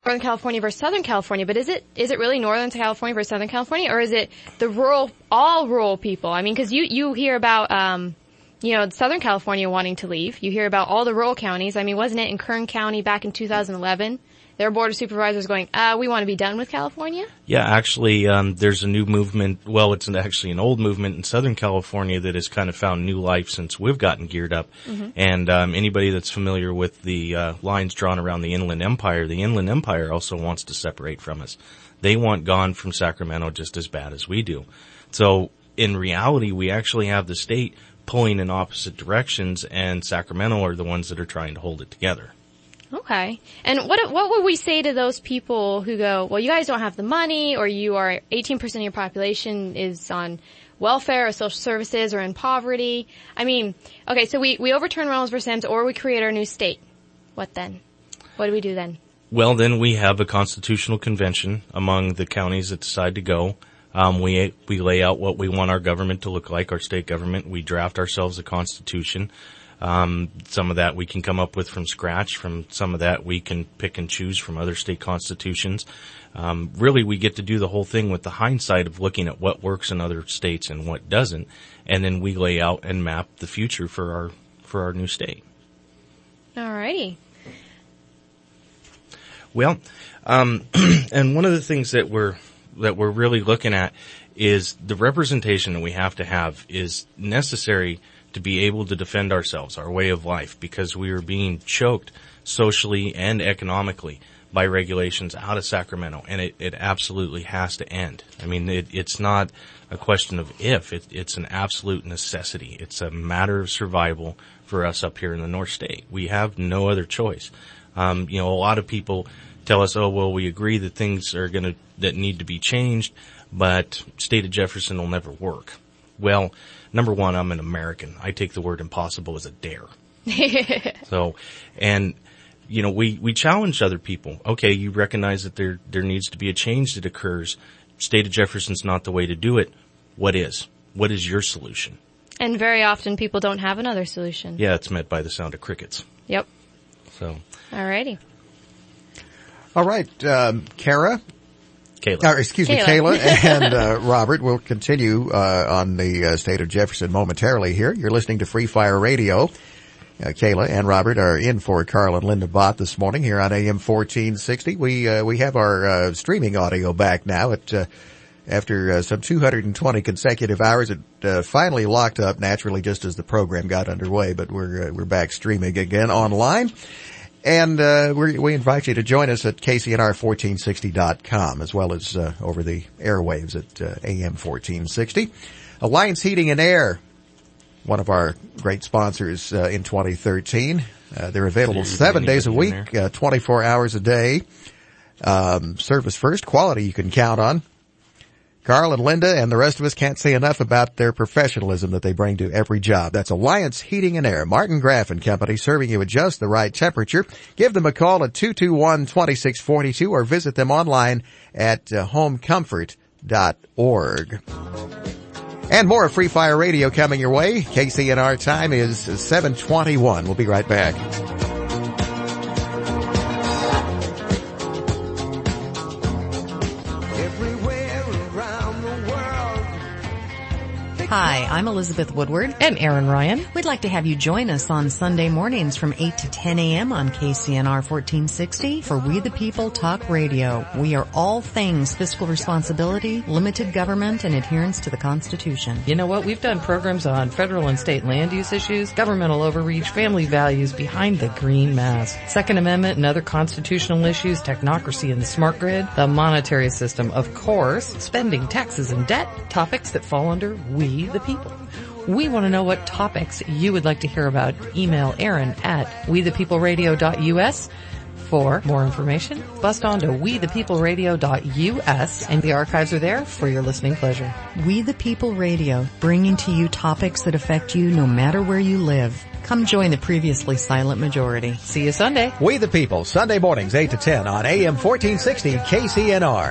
Northern California versus Southern California, but is it really Northern California versus Southern California, or is it all rural people? I mean, because you hear about, Southern California wanting to leave. You hear about all the rural counties. I mean, wasn't it in Kern County back in 2011? Their board of supervisors going, we want to be done with California? Yeah, actually, there's a new movement. Well, it's actually an old movement in Southern California that has kind of found new life since we've gotten geared up. Mm-hmm. And anybody that's familiar with the lines drawn around the Inland Empire also wants to separate from us. They want gone from Sacramento just as bad as we do. So in reality, we actually have the state pulling in opposite directions, and Sacramento are the ones that are trying to hold it together. Okay. And what would we say to those people who go, well, you guys don't have the money, or you are 18% of your population is on welfare or social services or in poverty? I mean, okay, so we overturn Reynolds versus Sims, or we create our new state. What then? What do we do then? Well, then we have a constitutional convention among the counties that decide to go. We lay out what we want our government to look like, our state government. We draft ourselves a constitution. Some of that we can come up with from scratch. From some of that we can pick and choose from other state constitutions. Really, we get to do the whole thing with the hindsight of looking at what works in other states and what doesn't, and then we lay out and map the future for our new state. All righty. Well, and one of the things that we're really looking at is the representation that we have to have is necessary to be able to defend ourselves, our way of life, because we are being choked socially and economically by regulations out of Sacramento, and it absolutely has to end. I mean, it's not a question of if, it's an absolute necessity. It's a matter of survival for us up here in the North State. We have no other choice. A lot of people tell us, oh, well, we agree that things are that need to be changed, but State of Jefferson will never work. Well, number one, I'm an American. I take the word impossible as a dare. So, and, we challenge other people. Okay, you recognize that there needs to be a change that occurs. State of Jefferson's not the way to do it. What is? What is your solution? And very often people don't have another solution. Yeah, it's met by the sound of crickets. Yep. So. All righty. All right, Kayla. Kayla and Robert will continue on the State of Jefferson momentarily here. You're listening to Free Fire Radio. Kayla and Robert are in for Carl and Linda Bott this morning here on AM 1460. We have our streaming audio back now. After some 220 consecutive hours, it finally locked up naturally just as the program got underway. But we're back streaming again online. And we invite you to join us at KCNR1460.com as well as over the airwaves at AM 1460. Alliance Heating and Air, one of our great sponsors in 2013. They're available 7 days a week, 24 hours a day. Service first, quality you can count on. Carl and Linda and the rest of us can't say enough about their professionalism that they bring to every job. That's Alliance Heating and Air. Martin Graff and Company, serving you at just the right temperature. Give them a call at 221-2642 or visit them online at homecomfort.org. And more Free Fire Radio coming your way. KCNR time is 7:21. We'll be right back. Hi, I'm Elizabeth Woodward. And Aaron Ryan. We'd like to have you join us on Sunday mornings from 8 to 10 a.m. on KCNR 1460 for We the People Talk Radio. We are all things fiscal responsibility, limited government, and adherence to the Constitution. You know what? We've done programs on federal and state land use issues, governmental overreach, family values, behind the green mask, Second Amendment and other constitutional issues, technocracy and the smart grid, the monetary system, of course, spending, taxes, and debt, topics that fall under We the People. We want to know what topics you would like to hear about. Email Aaron at wethepeopleradio.us for more information. Bust on to wethepeopleradio.us, and the archives are there for your listening pleasure. We the People Radio, bringing to you topics that affect you no matter where you live. Come join the previously silent majority. See you Sunday. We the People, Sunday mornings 8 to 10 on AM 1460 KCNR.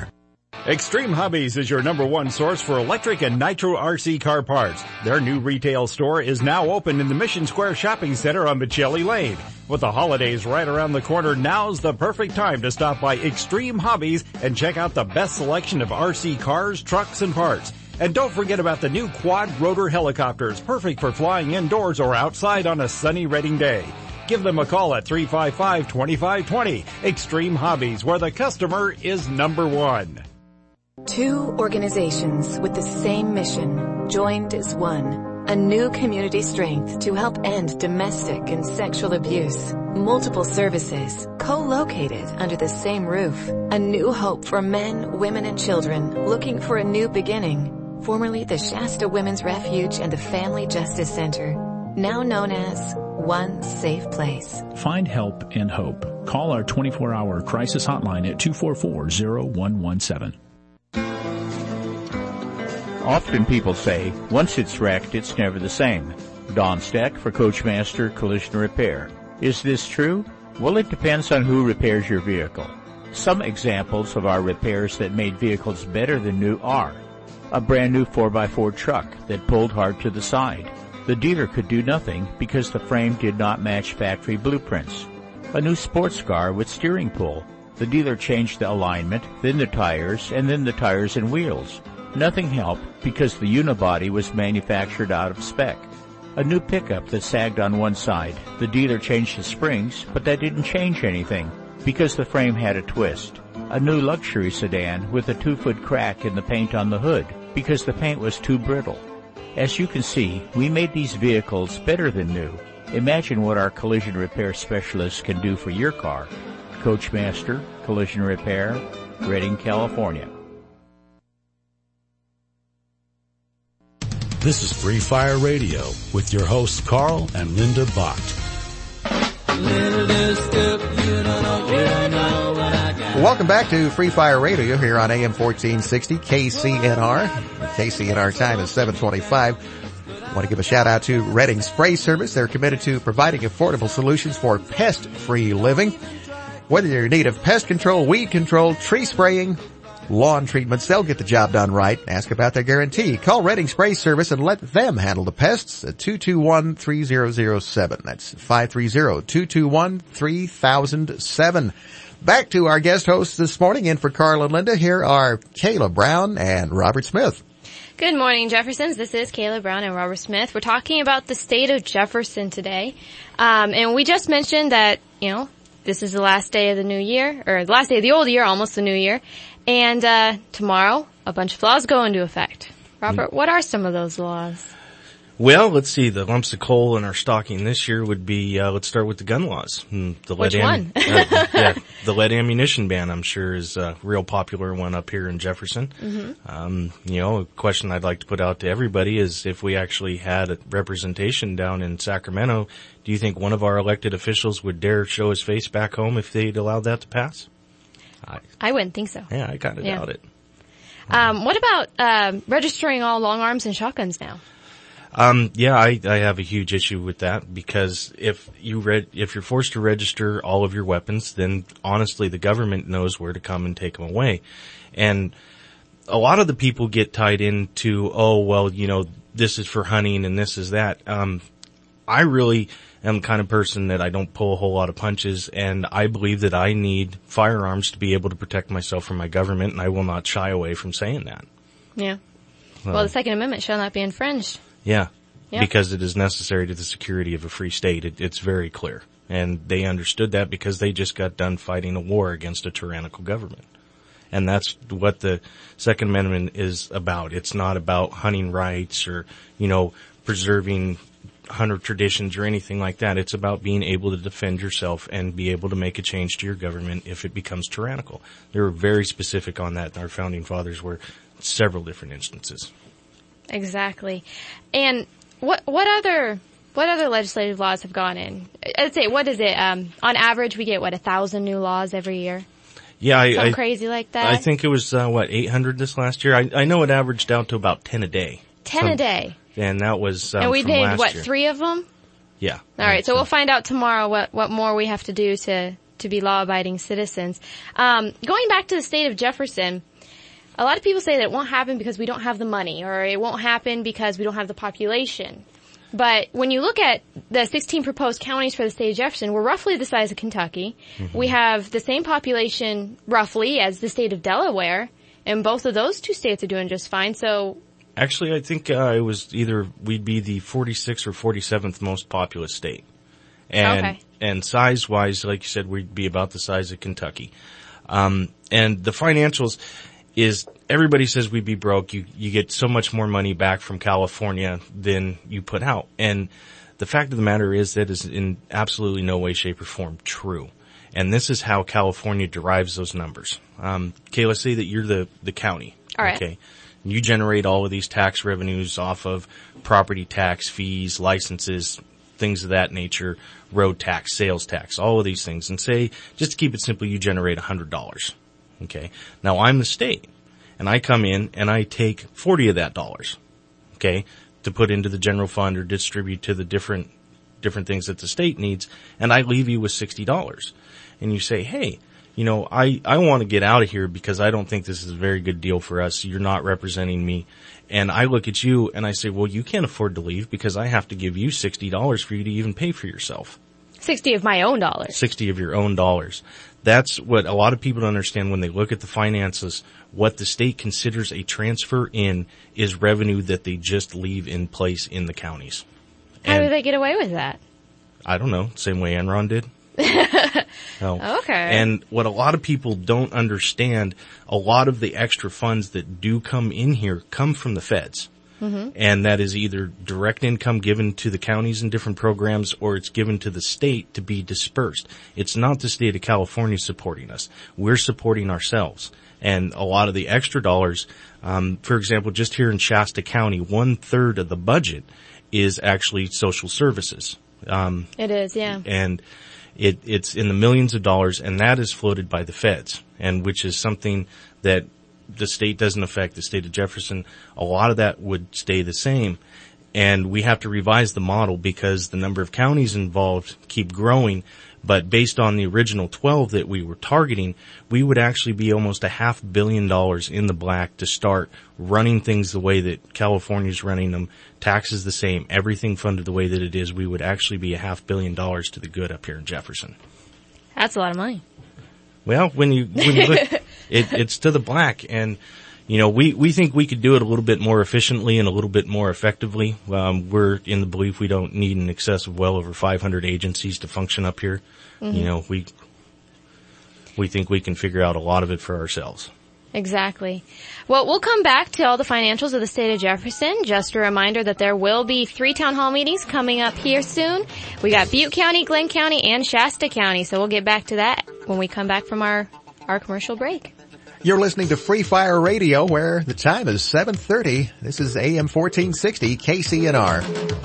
Extreme Hobbies is your #1 source for electric and nitro RC car parts. Their new retail store is now open in the Mission Square Shopping Center on Michelli Lane. With the holidays right around the corner, now's the perfect time to stop by Extreme Hobbies and check out the best selection of RC cars, trucks, and parts. And don't forget about the new quad rotor helicopters, perfect for flying indoors or outside on a sunny Reading day. Give them a call at 355-2520. Extreme Hobbies, where the customer is #1. Two organizations with the same mission, joined as one. A new community strength to help end domestic and sexual abuse. Multiple services, co-located under the same roof. A new hope for men, women, and children looking for a new beginning. Formerly the Shasta Women's Refuge and the Family Justice Center. Now known as One Safe Place. Find help and hope. Call our 24-hour crisis hotline at 244-0117. Often people say, once it's wrecked, it's never the same. Don Steck for Coachmaster Collision Repair. Is this true? Well, it depends on who repairs your vehicle. Some examples of our repairs that made vehicles better than new are a brand new 4x4 truck that pulled hard to the side. The dealer could do nothing because the frame did not match factory blueprints. A new sports car with steering pull. The dealer changed the alignment, then the tires, and then the tires and wheels. Nothing helped because the unibody was manufactured out of spec. A new pickup that sagged on one side. The dealer changed the springs, but that didn't change anything because the frame had a twist. A new luxury sedan with a 2-foot crack in the paint on the hood because the paint was too brittle. As you can see, we made these vehicles better than new. Imagine what our collision repair specialists can do for your car. Coachmaster Collision Repair, Redding, California. This is Free Fire Radio with your hosts Carl and Linda Bott. Welcome back to Free Fire Radio here on AM 1460 KCNR. KCNR time is 7:25. I want to give a shout out to Redding Spray Service. They're committed to providing affordable solutions for pest-free living. Whether you're in need of pest control, weed control, tree spraying, lawn treatments, they'll get the job done right. Ask about their guarantee. Call Redding Spray Service and let them handle the pests at 221-3007. That's 530-221-3007. Back to our guest hosts this morning. In for Carl and Linda, here are Kayla Brown and Robert Smith. Good morning, Jeffersons. This is Kayla Brown and Robert Smith. We're talking about the state of Jefferson today. And we just mentioned that, this is the last day of the new year, or the last day of the old year, almost the new year. And tomorrow, a bunch of laws go into effect. Robert, what are some of those laws? Well, let's see. The lumps of coal in our stocking this year would be, let's start with the gun laws. Which one? The lead ammunition ban, I'm sure, is a real popular one up here in Jefferson. Mm-hmm. A question I'd like to put out to everybody is if we actually had a representation down in Sacramento, do you think one of our elected officials would dare show his face back home if they'd allowed that to pass? I wouldn't think so. Yeah, I kind of doubt it. What about registering all long arms and shotguns now? I have a huge issue with that because if you're forced to register all of your weapons, then honestly the government knows where to come and take them away. And a lot of the people get tied into, this is for hunting and this is that. I really am the kind of person that I don't pull a whole lot of punches, and I believe that I need firearms to be able to protect myself from my government, and I will not shy away from saying that. Yeah. Well, the Second Amendment shall not be infringed. Yeah. Because it is necessary to the security of a free state. It's very clear. And they understood that because they just got done fighting a war against a tyrannical government. And that's what the Second Amendment is about. It's not about hunting rights or, preserving hunter traditions or anything like that. It's about being able to defend yourself and be able to make a change to your government if it becomes tyrannical. They were very specific on that. Our founding fathers were several different instances. Exactly. And what other legislative laws have gone in? I'd say, what is it? On average, we get 1,000 new laws every year. Yeah, something crazy like that. I think it was 800 this last year. I know it averaged out to about 10 a day. 10 a day. And that was and we from named last year. 3 of them? Yeah. All right, so we'll find out tomorrow what more we have to do to be law-abiding citizens. Going back to the state of Jefferson, a lot of people say that it won't happen because we don't have the money, or it won't happen because we don't have the population. But when you look at the 16 proposed counties for the state of Jefferson, we're roughly the size of Kentucky. Mm-hmm. We have the same population, roughly, as the state of Delaware, and both of those two states are doing just fine. So, actually, I think it was either we'd be the 46th or 47th most populous state. And size-wise, like you said, we'd be about the size of Kentucky. And the financials is, everybody says we'd be broke. You get so much more money back from California than you put out. And the fact of the matter is that is in absolutely no way, shape, or form true. And this is how California derives those numbers. Kayla, say that you're the county. All right. Okay. You generate all of these tax revenues off of property tax, fees, licenses, things of that nature, road tax, sales tax, all of these things. And say, just to keep it simple, you generate $100. Okay. Now I'm the state, and I come in and I take 40 of that dollars, okay, to put into the general fund or distribute to the different things that the state needs, and I leave you with $60. And you say, hey, you know, I want to get out of here because I don't think this is a very good deal for us. You're not representing me. And I look at you and I say, well, you can't afford to leave because I have to give you $60 for you to even pay for yourself. 60 of my own dollars. 60 of your own dollars. That's what a lot of people don't understand when they look at the finances. What the state considers a transfer in is revenue that they just leave in place in the counties. How do they get away with that? I don't know. Same way Enron did. No. Okay. And what a lot of people don't understand, a lot of the extra funds that do come in here come from the feds. Mm-hmm. And that is either direct income given to the counties in different programs, or it's given to the state to be dispersed. It's not the state of California supporting us. We're supporting ourselves. And a lot of the extra dollars, for example, just here in Shasta County, 1/3 of the budget is actually social services. It is, yeah. And it's in the millions of dollars, and that is floated by the feds, and which is something that the state doesn't affect. The state of Jefferson, a lot of that would stay the same. And we have to revise the model because the number of counties involved keep growing. But based on the original 12 that we were targeting, we would actually be almost $500 million in the black to start running things the way that California's running them. Taxes the same, everything funded the way that it is. We would actually be $500 million to the good up here in Jefferson. That's a lot of money. Well, when you look, it's to the black, and you know, we think we could do it a little bit more efficiently and a little bit more effectively. We're in the belief we don't need an excess of well over 500 agencies to function up here. Mm-hmm. You know, we think we can figure out a lot of it for ourselves. Exactly. Well, we'll come back to all the financials of the state of Jefferson. Just a reminder that there will be 3 town hall meetings coming up here soon. We got Butte County, Glenn County, and Shasta County, so we'll get back to that when we come back from our commercial break. You're listening to Free Fire Radio, where the time is 7:30. This is AM 1460 KCNR.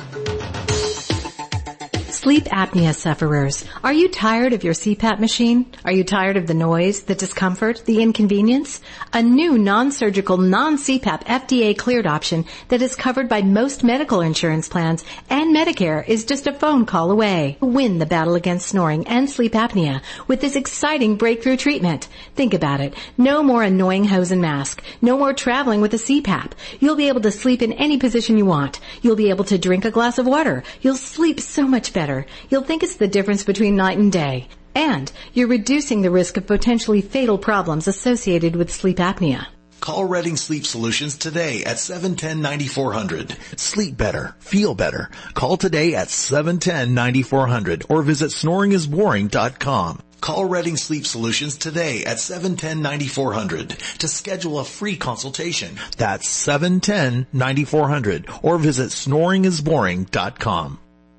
Sleep apnea sufferers. Are you tired of your CPAP machine? Are you tired of the noise, the discomfort, the inconvenience? A new non-surgical, non-CPAP FDA-cleared option that is covered by most medical insurance plans and Medicare is just a phone call away. Win the battle against snoring and sleep apnea with this exciting breakthrough treatment. Think about it. No more annoying hose and mask. No more traveling with a CPAP. You'll be able to sleep in any position you want. You'll be able to drink a glass of water. You'll sleep so much better. You'll think it's the difference between night and day. And you're reducing the risk of potentially fatal problems associated with sleep apnea. Call Redding Sleep Solutions today at 710-9400. Sleep better. Feel better. Call today at 710-9400 or visit snoringisboring.com. Call Redding Sleep Solutions today at 710-9400 to schedule a free consultation. That's 710-9400 or visit snoringisboring.com.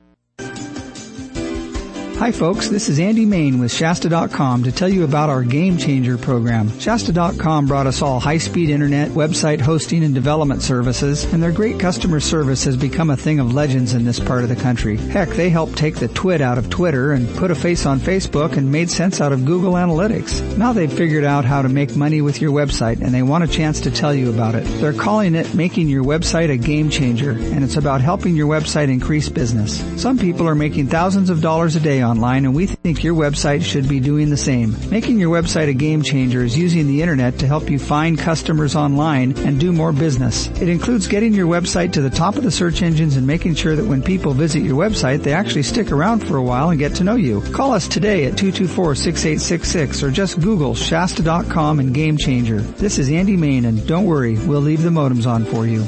Hi folks, this is Andy Main with Shasta.com to tell you about our Game Changer program. Shasta.com brought us all high-speed internet, website hosting, and development services, and their great customer service has become a thing of legends in this part of the country. Heck, they helped take the twit out of Twitter and put a face on Facebook and made sense out of Google Analytics. Now they've figured out how to make money with your website, and they want a chance to tell you about it. They're calling it Making Your Website a Game Changer, and it's about helping your website increase business. Some people are making thousands of dollars a day on online, and we think your website should be doing the same. Making your website a game changer is using the internet to help you find customers online and do more business. It includes getting your website to the top of the search engines and making sure that when people visit your website, they actually stick around for a while and get to know you. Call us today at 224-6866 or just Google Shasta.com and Game Changer. This is Andy Main, and don't worry, we'll leave the modems on for you.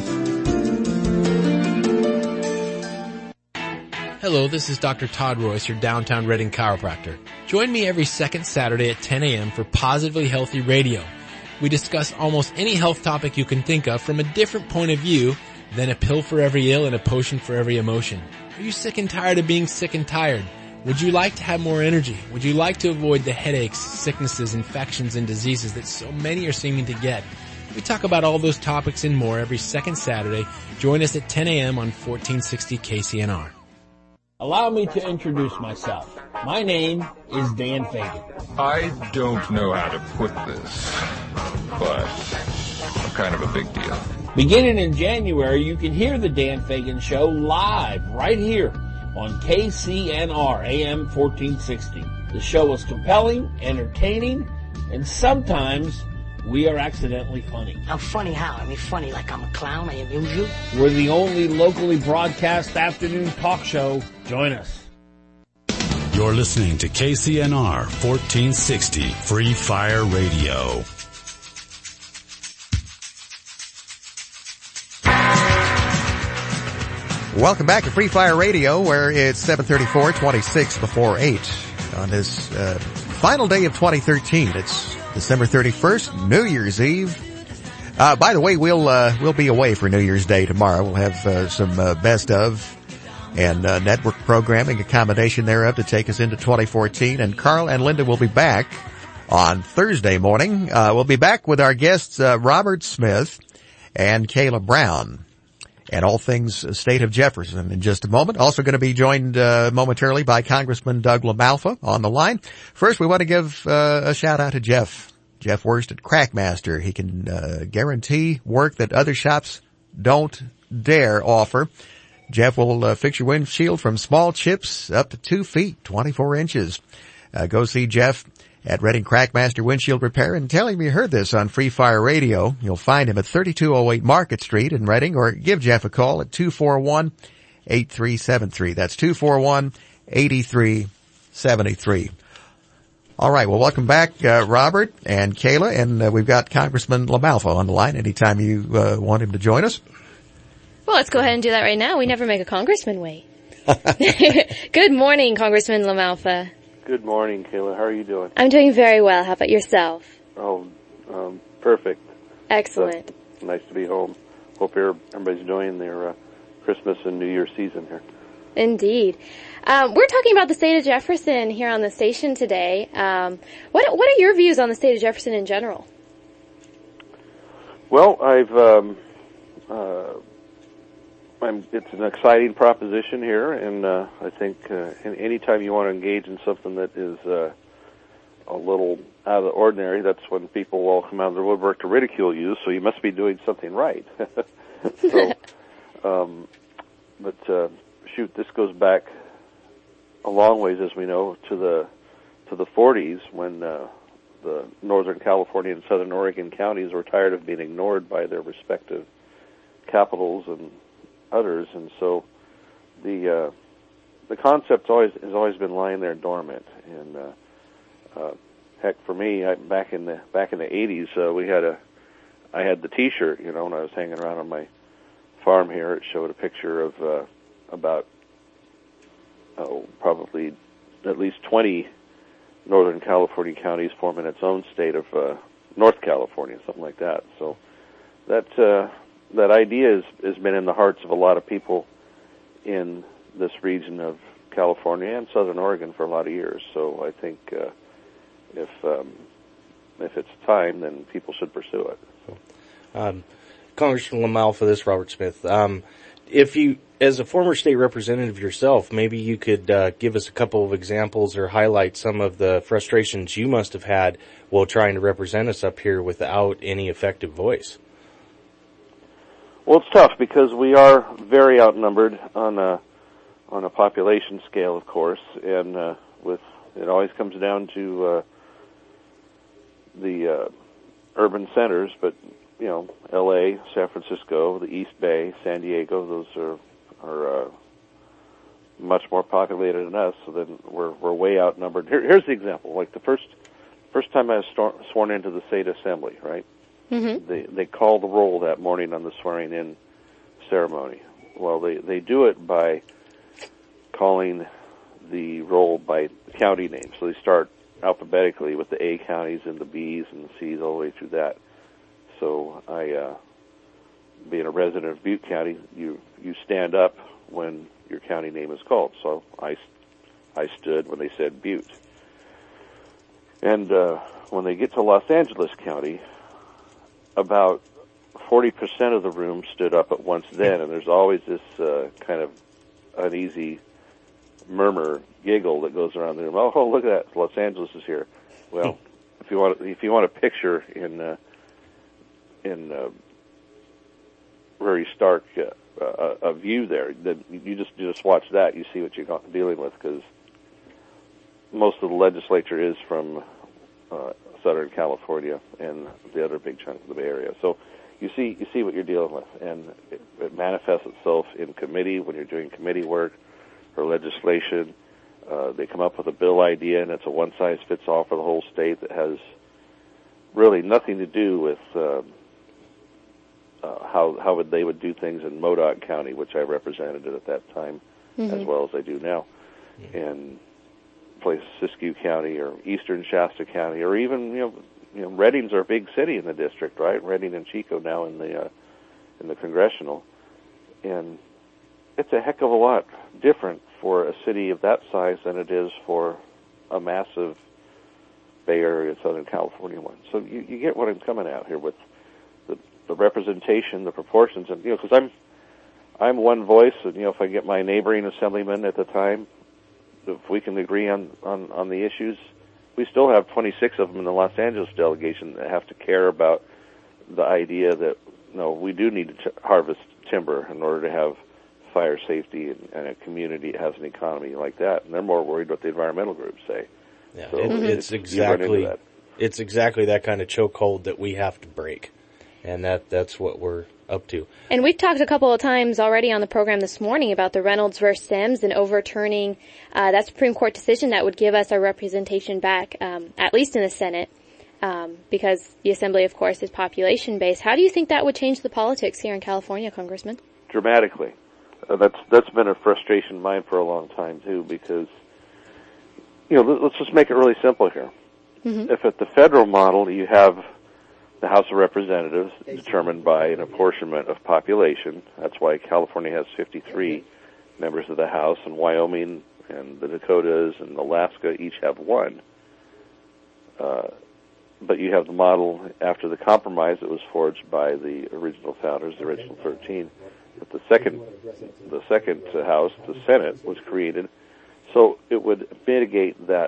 Hello, this is Dr. Todd Royce, your downtown Reading chiropractor. Join me every second Saturday at 10 a.m. for Positively Healthy Radio. We discuss almost any health topic you can think of from a different point of view than a pill for every ill and a potion for every emotion. Are you sick and tired of being sick and tired? Would you like to have more energy? Would you like to avoid the headaches, sicknesses, infections, and diseases that so many are seeming to get? We talk about all those topics and more every second Saturday. Join us at 10 a.m. on 1460 KCNR. Allow me to introduce myself. My name is Dan Fagan. I don't know how to put this, but I'm kind of a big deal. Beginning in January, you can hear the Dan Fagan Show live right here on KCNR AM 1460. The show is compelling, entertaining, and sometimes we are accidentally funny. I'm funny how? I mean, funny like I'm a clown, I amuse you? We're the only locally broadcast afternoon talk show. Join us. You're listening to KCNR 1460 Free Fire Radio. Welcome back to Free Fire Radio, where it's 7:34, 26 before 8 on this final day of 2013. It's December 31st, New Year's Eve. By the way, we'll be away for New Year's Day tomorrow. We'll have some best of and network programming, accommodation thereof to take us into 2014. And Carl and Linda will be back on Thursday morning. We'll be back with our guests Robert Smith and Kayla Brown, and all things state of Jefferson in just a moment. Also going to be joined momentarily by Congressman Doug LaMalfa on the line. First, we want to give a shout out to Jeff Wurst at Crackmaster. He can guarantee work that other shops don't dare offer. Jeff will fix your windshield from small chips up to 2 feet, 24 inches. Go see Jeff at Reading Crackmaster Windshield Repair and tell him you heard this on Free Fire Radio. You'll find him at 3208 Market Street in Reading, or give Jeff a call at 241-8373. That's 241-8373. All right, well, welcome back, Robert and Kayla, and we've got Congressman LaMalfa on the line anytime you want him to join us. Well, let's go ahead and do that right now. We never make a congressman wait. Good morning, Congressman LaMalfa. Good morning, Kayla. How are you doing? I'm doing very well. How about yourself? Oh, perfect. Excellent. Nice to be home. Hope everybody's enjoying their Christmas and New Year's season here. Indeed. We're talking about the state of Jefferson here on the station today. What are your views on the state of Jefferson in general? Well, it's an exciting proposition here, and I think any time you want to engage in something that is a little out of the ordinary, that's when people will come out of their woodwork to ridicule you, so you must be doing something right. Shoot, this goes back a long ways, as we know, to the 40s, when the Northern California and Southern Oregon counties were tired of being ignored by their respective capitals and others, and so the concept has always been lying there dormant. And heck, for me, back in the 80s, I had the T-shirt. You know, when I was hanging around on my farm here, it showed a picture of about probably at least 20 Northern California counties forming its own state of North California, something like that. So that idea has been in the hearts of a lot of people in this region of California and Southern Oregon for a lot of years. So I think if it's time, then people should pursue it. So. Congressman LaMalfa, this is Robert Smith. If you, as a former state representative yourself, maybe you could give us a couple of examples or highlight some of the frustrations you must have had while trying to represent us up here without any effective voice. Well, it's tough because we are very outnumbered on a population scale, of course, and it always comes down to the urban centers, but L.A., San Francisco, the East Bay, San Diego, those are much more populated than us. So then we're way outnumbered. Here's the example: like the first time I was sworn into the state assembly, right? Mm-hmm. They call the roll that morning on the swearing-in ceremony. Well, they do it by calling the roll by county names. So they start alphabetically with the A counties and the B's and the C's all the way through that. So being a resident of Butte County, you stand up when your county name is called. So I stood when they said Butte. And when they get to Los Angeles County, about 40% of the room stood up at once then, and there's always this kind of uneasy murmur, giggle that goes around the room. Oh, look at that! Los Angeles is here. Well, if you want a picture in very stark a view there, then you just watch that. You see what you're dealing with, because most of the legislature is from Southern California and the other big chunk of the Bay Area. So you see what you're dealing with, and it manifests itself in committee when you're doing committee work or legislation. They come up with a bill idea, and it's a one-size-fits-all for the whole state that has really nothing to do with how they would do things in Modoc County, which I represented at that time, mm-hmm. as well as I do now, and places Siskiyou County or Eastern Shasta County, or even Redding's our big city in the district, right? Redding and Chico now in the congressional, and it's a heck of a lot different for a city of that size than it is for a massive Bay Area, Southern California one. So you get what I'm coming at here with the representation, the proportions, and because I'm one voice, and if I get my neighboring assemblyman at the time, if we can agree on the issues, we still have 26 of them in the Los Angeles delegation that have to care about the idea that we do need to harvest timber in order to have fire safety and a community that has an economy like that, and they're more worried what the environmental groups say. Yeah, so it's exactly that kind of chokehold that we have to break, and that's what we're up to. And we've talked a couple of times already on the program this morning about the Reynolds versus Sims and overturning that Supreme Court decision that would give us our representation back, at least in the Senate, because the Assembly, of course, is population-based. How do you think that would change the politics here in California, Congressman? Dramatically. That's been a frustration of mine for a long time, too, because, let's just make it really simple here. Mm-hmm. If at the federal model you have the House of Representatives determined by an apportionment of population, that's why California has 53 members of the House, and Wyoming and the Dakotas and Alaska each have one. But you have the model after the compromise that was forged by the original founders, the original 13. But the second House, the Senate, was created, so it would mitigate that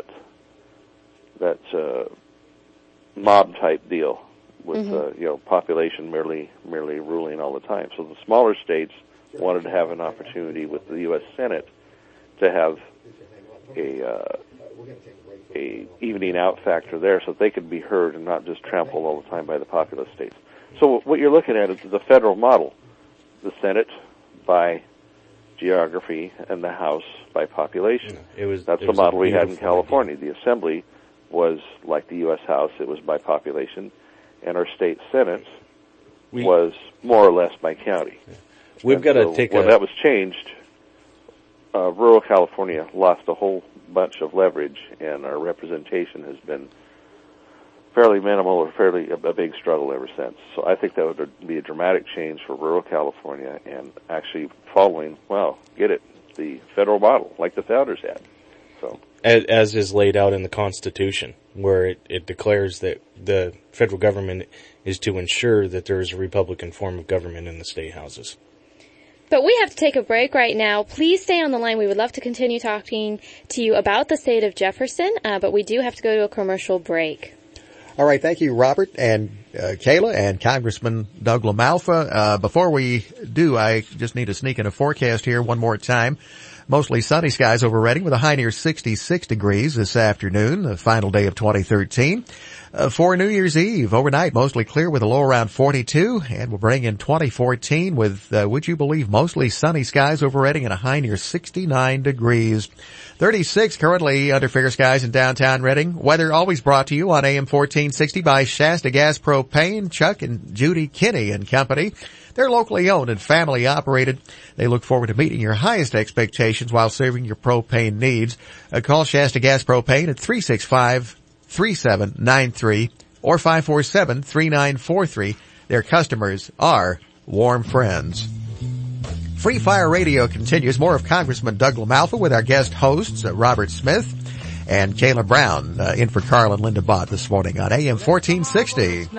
mob type deal with mm-hmm. Population merely ruling all the time. So the smaller states wanted to have an opportunity with the U.S. Senate to have a evening out factor there, so they could be heard and not just trampled all the time by the populous states. So what you're looking at is the federal model. The Senate by geography and the House by population. That's the model we had in California. The Assembly was like the U.S. House. It was by population. And our state Senate was more or less by county. We've got to take when that was changed, rural California lost a whole bunch of leverage, and our representation has been fairly minimal or fairly a big struggle ever since. So I think that would be a dramatic change for rural California, and actually following, the federal model like the founders had. So as is laid out in the Constitution, where it declares that the federal government is to ensure that there is a Republican form of government in the state houses. But we have to take a break right now. Please stay on the line. We would love to continue talking to you about the state of Jefferson, but we do have to go to a commercial break. All right, thank you, Robert and Kayla and Congressman Doug LaMalfa. Before we do, I just need to sneak in a forecast here one more time. Mostly sunny skies over Redding with a high near 66 degrees this afternoon, the final day of 2013. For New Year's Eve, overnight, mostly clear with a low around 42, and we'll bring in 2014 with, would you believe, mostly sunny skies over Redding and a high near 69 degrees. 36 currently under fair skies in downtown Redding. Weather always brought to you on AM 1460 by Shasta Gas Propane, Chuck and Judy Kinney and Company. They're locally owned and family operated. They look forward to meeting your highest expectations while serving your propane needs. Call Shasta Gas Propane at 365-3793 or 547-3943. Their customers are warm friends. Free Fire Radio continues. More of Congressman Doug LaMalfa with our guest hosts, Robert Smith and Kayla Brown, in for Carl and Linda Bott this morning on AM 1460.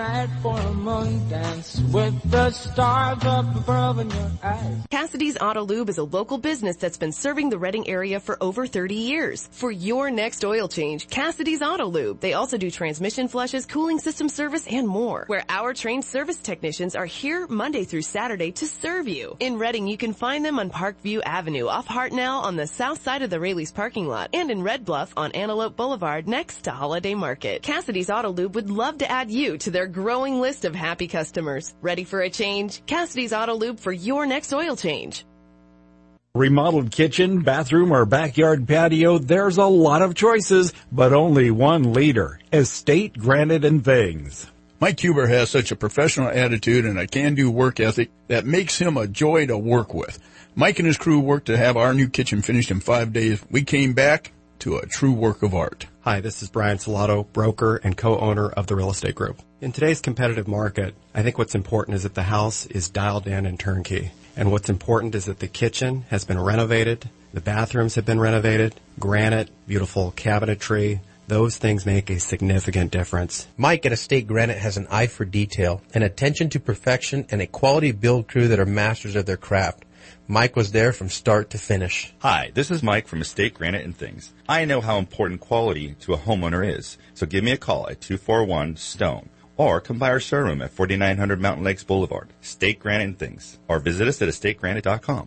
Cassidy's Auto Lube is a local business that's been serving the Redding area for over 30 years. For your next oil change, Cassidy's Auto Lube. They also do transmission flushes, cooling system service, and more. Where our trained service technicians are here Monday through Saturday to serve you. In Redding, you can find them on Parkview Avenue off Hartnell on the south side of the Raley's parking lot, and in Red Bluff on Antelope Boulevard next to Holiday Market. Cassidy's Auto Lube would love to add you to their growing list of happy customers. Ready for a change? Cassidy's Auto Lube for your next oil change. Remodeled kitchen, bathroom, or backyard patio, there's a lot of choices, but only one leader. Estate Granite and Things. Mike Huber has such a professional attitude and a can-do work ethic that makes him a joy to work with. Mike and his crew worked to have our new kitchen finished in 5 days. We came back to a true work of art. Hi, this is Brian Salato, broker and co-owner of the Real Estate Group. In today's competitive market, I think what's important is that the house is dialed in and turnkey. And what's important is that the kitchen has been renovated, the bathrooms have been renovated, granite, beautiful cabinetry. Those things make a significant difference. Mike at Estate Granite has an eye for detail, an attention to perfection, and a quality build crew that are masters of their craft. Mike was there from start to finish. Hi, this is Mike from Estate Granite and Things. I know how important quality to a homeowner is, so give me a call at 241-STONE or come by our showroom at 4900 Mountain Lakes Boulevard, Estate Granite and Things, or visit us at estategranite.com.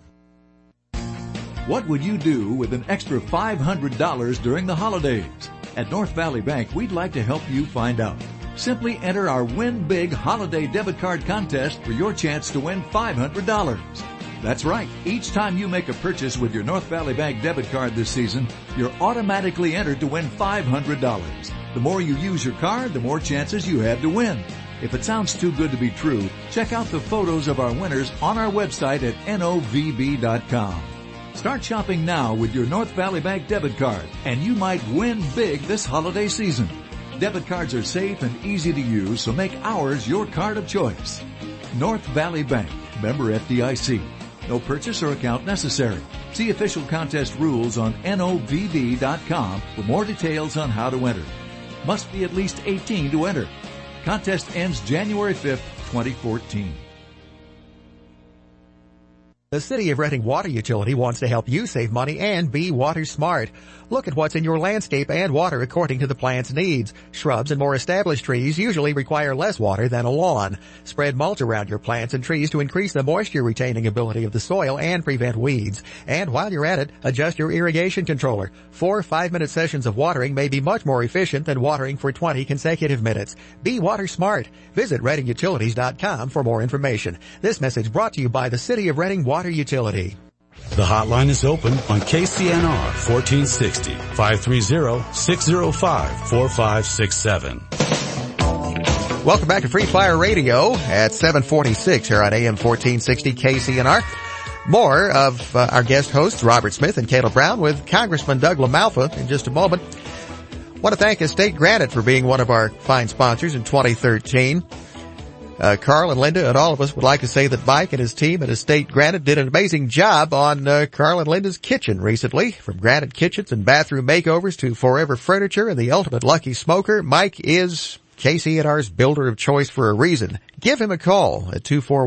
What would you do with an extra $500 during the holidays? At North Valley Bank, we'd like to help you find out. Simply enter our Win Big Holiday Debit Card Contest for your chance to win $500. That's right. Each time you make a purchase with your North Valley Bank debit card this season, you're automatically entered to win $500. The more you use your card, the more chances you have to win. If it sounds too good to be true, check out the photos of our winners on our website at novb.com. Start shopping now with your North Valley Bank debit card, and you might win big this holiday season. Debit cards are safe and easy to use, so make ours your card of choice. North Valley Bank, member FDIC. No purchase or account necessary. See official contest rules on novb.com for more details on how to enter. Must be at least 18 to enter. Contest ends January 5th, 2014. The City of Redding Water Utility wants to help you save money and be water smart. Look at what's in your landscape and water according to the plant's needs. Shrubs and more established trees usually require less water than a lawn. Spread mulch around your plants and trees to increase the moisture retaining ability of the soil and prevent weeds. And while you're at it, adjust your irrigation controller. 4 5-minute sessions of watering may be much more efficient than watering for 20 consecutive minutes. Be water smart. Visit ReddingUtilities.com for more information. This message brought to you by the City of Redding Water Utility. The hotline is open on KCNR 1460, 530-605-4567. Welcome back to Free Fire Radio at 746 here on AM 1460 KCNR. More of our guest hosts, Robert Smith and Kayla Brown, with Congressman Doug LaMalfa in just a moment. Want to thank Estate Granite for being one of our fine sponsors in 2013. Carl and Linda and all of us would like to say that Mike and his team at Estate Granite did an amazing job on Carl and Linda's kitchen recently. From granite kitchens and bathroom makeovers to forever furniture and the ultimate lucky smoker, Mike is KCNR's builder of choice for a reason. Give him a call at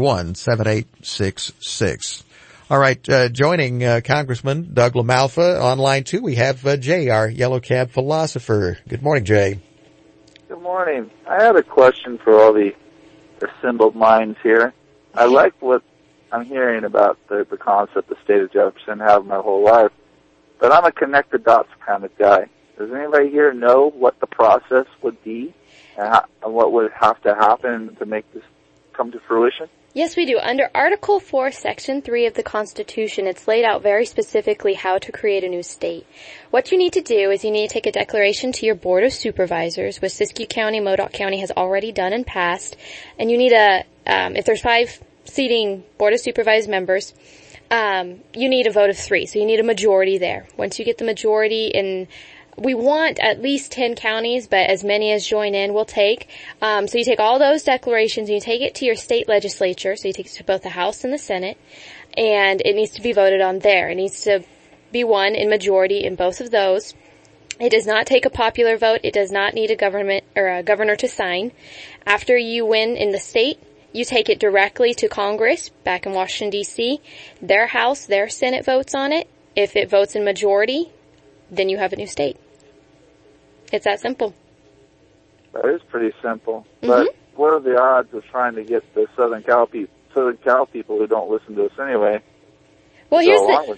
241-7866. All right, joining Congressman Doug LaMalfa on line 2, we have Jay, our yellow cab philosopher. Good morning, Jay. Good morning. I had a question for all the assembled minds here. I like what I'm hearing about the concept the state of Jefferson have my whole life. but I'm a connect the dots kind of guy. Does anybody here know what the process would be and what would have to happen to make this come to fruition? Yes, we do. Under Article 4, Section 3 of the Constitution, it's laid out very specifically how to create a new state. What you need to do is you need to take a declaration to your Board of Supervisors, which Siskiyou County, Modoc County has already done and passed. And you need if there's 5 seating Board of Supervisors members, you need a vote of 3. So you need a majority there. Once you get the majority we want at least 10 counties, but as many as join in we'll take. So you take all those declarations and you take it to your state legislature. So you take it to both the House and the Senate, and it needs to be voted on there. It needs to be won in majority in both of those. It does not take a popular vote. It does not need a governor to sign. After you win in the state, you take it directly to Congress back in Washington, D.C. Their House, their Senate votes on it. If it votes in majority, then you have a new state. It's that simple. That is pretty simple. But what are the odds of trying to get the Southern Cal people who don't listen to us anyway? Well,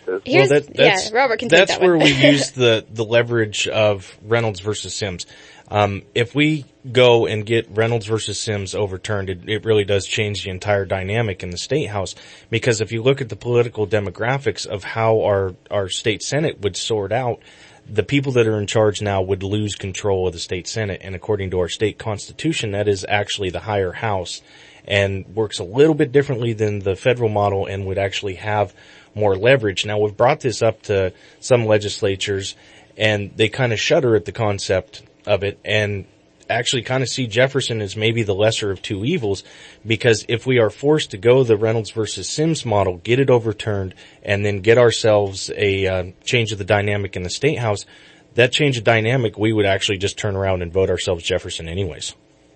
Robert can take that's that where one. we use the leverage of Reynolds versus Sims. If we go and get Reynolds versus Sims overturned, it really does change the entire dynamic in the state house. Because if you look at the political demographics of how our state senate would sort out, the people that are in charge now would lose control of the state senate. And according to our state constitution, that is actually the higher house and works a little bit differently than the federal model and would actually have more leverage. Now, we've brought this up to some legislatures and they kind of shudder at the concept of it and actually kind of see Jefferson as maybe the lesser of two evils, because if we are forced to go the Reynolds versus Sims model, get it overturned, and then get ourselves a change of the dynamic in the state house, that change of dynamic, we would actually just turn around and vote ourselves Jefferson anyways.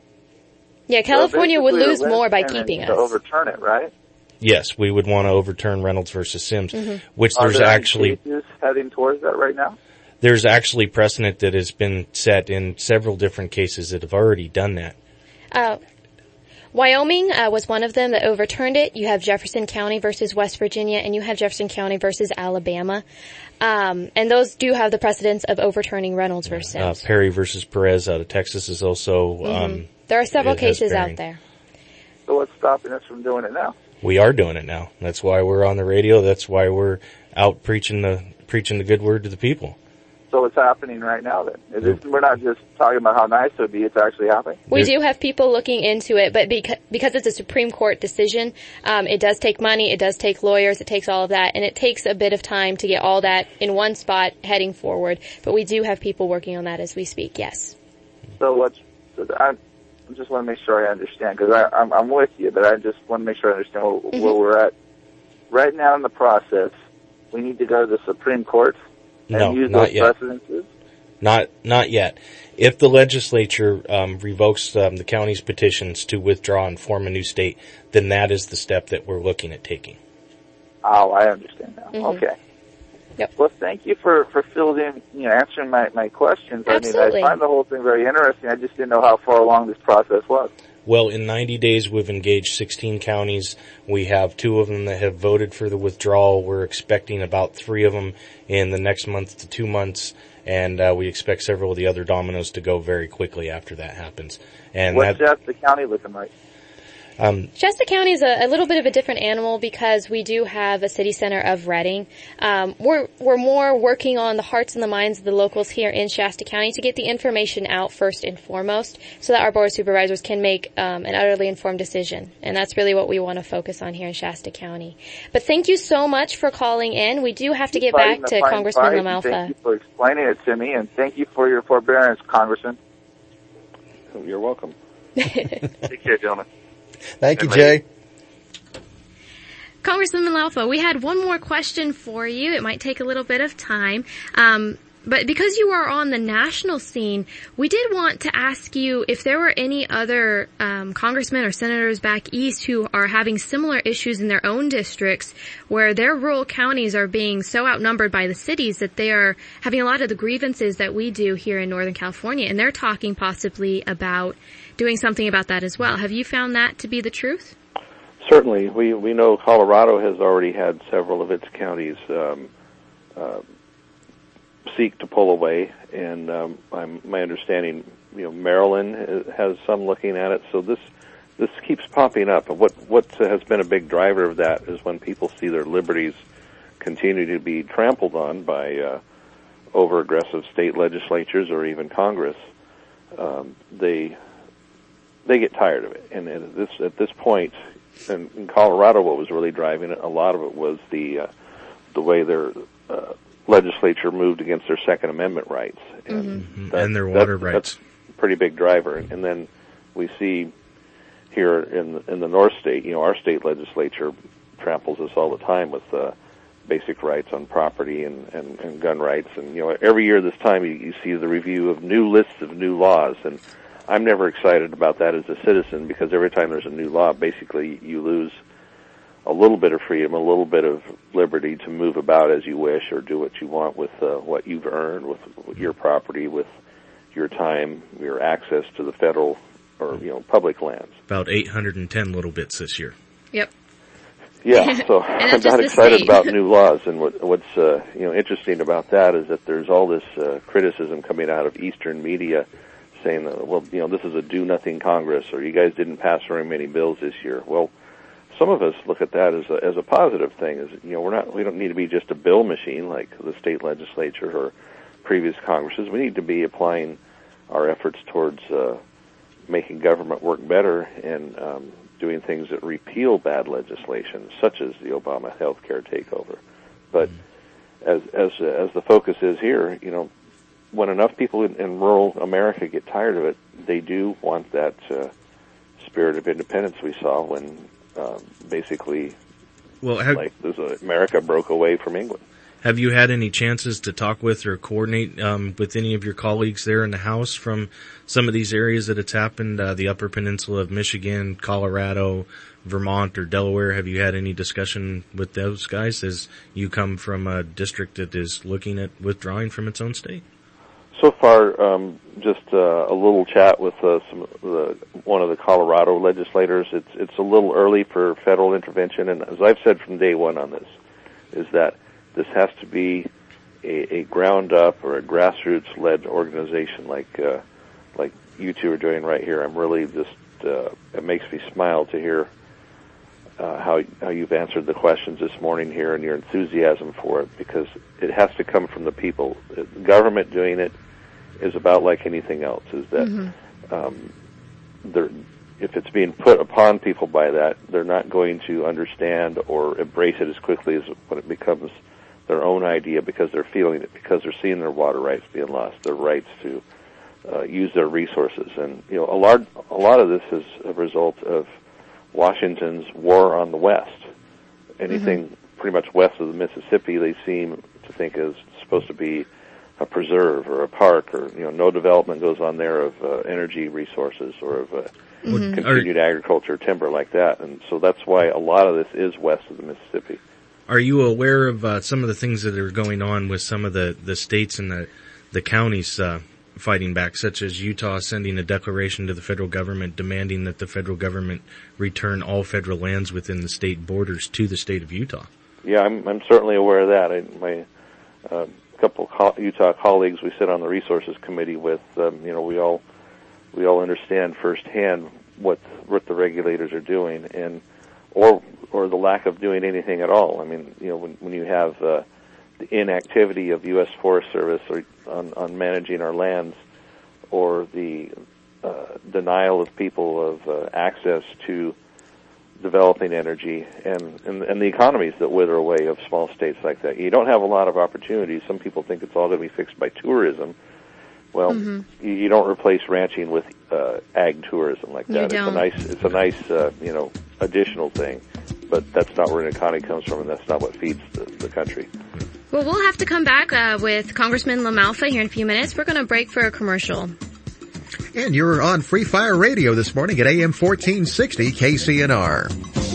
Yeah, California would lose more by keeping us. To overturn it, right? Yes, we would want to overturn Reynolds versus Sims, which Are there's there actually... any cases heading towards that right now? There's actually precedent that has been set in several different cases that have already done that. Wyoming was one of them that overturned it. You have Jefferson County versus West Virginia, and you have Jefferson County versus Alabama. And those do have the precedence of overturning Reynolds versus Sims. Perry versus Perez out of Texas is also... there are several cases out there. So what's stopping us from doing it now? We are doing it now. That's why we're on the radio. That's why we're out preaching the good word to the people. So it's happening right now then. We're not just talking about how nice it would be, it's actually happening. We do have people looking into it, but because it's a Supreme Court decision, it does take money, it does take lawyers, it takes all of that, and it takes a bit of time to get all that in one spot heading forward. But we do have people working on that as we speak, yes. So I just want to make sure I understand, because I'm with you, but I just want to make sure I understand where we're at. Right now in the process, we need to go to the Supreme Court and use those precedences? Not yet. If the legislature revokes the county's petitions to withdraw and form a new state, then that is the step that we're looking at taking. Oh, I understand now. Okay. Yep. Well, thank you for fielding, answering my questions. Absolutely. I find the whole thing very interesting. I just didn't know how far along this process was. Well, in 90 days, we've engaged 16 counties. We have 2 of them that have voted for the withdrawal. We're expecting about 3 of them in the next month to 2 months, and we expect several of the other dominoes to go very quickly after that happens. And what's Shasta County looking like? Shasta County is a little bit of a different animal because we do have a city center of Redding. We're more working on the hearts and the minds of the locals here in Shasta County to get the information out first and foremost so that our Board of Supervisors can make an utterly informed decision. And that's really what we want to focus on here in Shasta County. But thank you so much for calling in. We do have to get back to Congressman LaMalfa. Thank you for explaining it to me, and thank you for your forbearance, Congressman. You're welcome. Take care, gentlemen. Thank you, Jay. Congressman LaMalfa, we had one more question for you. It might take a little bit of time. But because you are on the national scene, we did want to ask you if there were any other congressmen or senators back east who are having similar issues in their own districts where their rural counties are being so outnumbered by the cities that they are having a lot of the grievances that we do here in Northern California, and they're talking possibly about doing something about that as well. Have you found that to be the truth? Certainly. We know Colorado has already had several of its counties seek to pull away, and my understanding, Maryland has some looking at it. So this keeps popping up. And what has been a big driver of that is when people see their liberties continue to be trampled on by over-aggressive state legislatures or even Congress, they get tired of it. And at this point, in Colorado, what was really driving it, a lot of it was the way their legislature moved against their Second Amendment rights and their water rights. That's a pretty big driver. And then we see here in the North State, our state legislature tramples us all the time with basic rights on property and gun rights. And every year this time you see the review of new lists of new laws, and I'm never excited about that as a citizen, because every time there's a new law, basically you lose a little bit of freedom, a little bit of liberty to move about as you wish or do what you want with what you've earned, with your property, with your time, your access to the federal or public lands. About 810 little bits this year. Yep. Yeah, so I'm not excited about new laws, and what's interesting about that is that there's all this criticism coming out of Eastern media saying that, this is a do-nothing Congress, or you guys didn't pass very many bills this year. Well, some of us look at that as a positive thing. We don't need to be just a bill machine like the state legislature or previous Congresses. We need to be applying our efforts towards making government work better and doing things that repeal bad legislation, such as the Obama health care takeover. But as the focus is here, when enough people in rural America get tired of it, they do want that spirit of independence we saw when basically America broke away from England. Have you had any chances to talk with or coordinate with any of your colleagues there in the House from some of these areas that it's happened, the Upper Peninsula of Michigan, Colorado, Vermont, or Delaware? Have you had any discussion with those guys as you come from a district that is looking at withdrawing from its own state? So far, just a little chat with one of the Colorado legislators. It's a little early for federal intervention, and as I've said from day one on this, is that this has to be a ground-up or a grassroots-led organization like you two are doing right here. I'm really just it makes me smile to hear how you've answered the questions this morning here and your enthusiasm for it, because it has to come from the people. Government doing it is about like anything else, is that if it's being put upon people by that, they're not going to understand or embrace it as quickly as when it becomes their own idea, because they're feeling it, because they're seeing their water rights being lost, their rights to use their resources. And a lot of this is a result of Washington's war on the West. Anything pretty much west of the Mississippi, they seem to think is supposed to be a preserve or a park, or no development goes on there of energy resources or of continued agriculture, timber like that. And so that's why a lot of this is west of the Mississippi. Are you aware of some of the things that are going on with some of the states and the counties fighting back, such as Utah sending a declaration to the federal government demanding that the federal government return all federal lands within the state borders to the state of Utah? Yeah, I'm certainly aware of that. My couple Utah colleagues we sit on the resources committee with, we all understand firsthand what the regulators are doing, and or the lack of doing anything at all. I mean, when you have the inactivity of U.S. Forest Service or on managing our lands, or the denial of people of access to developing energy, and the economies that wither away of small states like that. You don't have a lot of opportunities. Some people think it's all going to be fixed by tourism. Well, you don't replace ranching with ag tourism like that. It's a nice additional thing, but that's not where an economy comes from, and that's not what feeds the country. Well, we'll have to come back with Congressman LaMalfa here in a few minutes. We're going to break for a commercial. And you're on Free Fire Radio this morning at AM 1460 KCNR.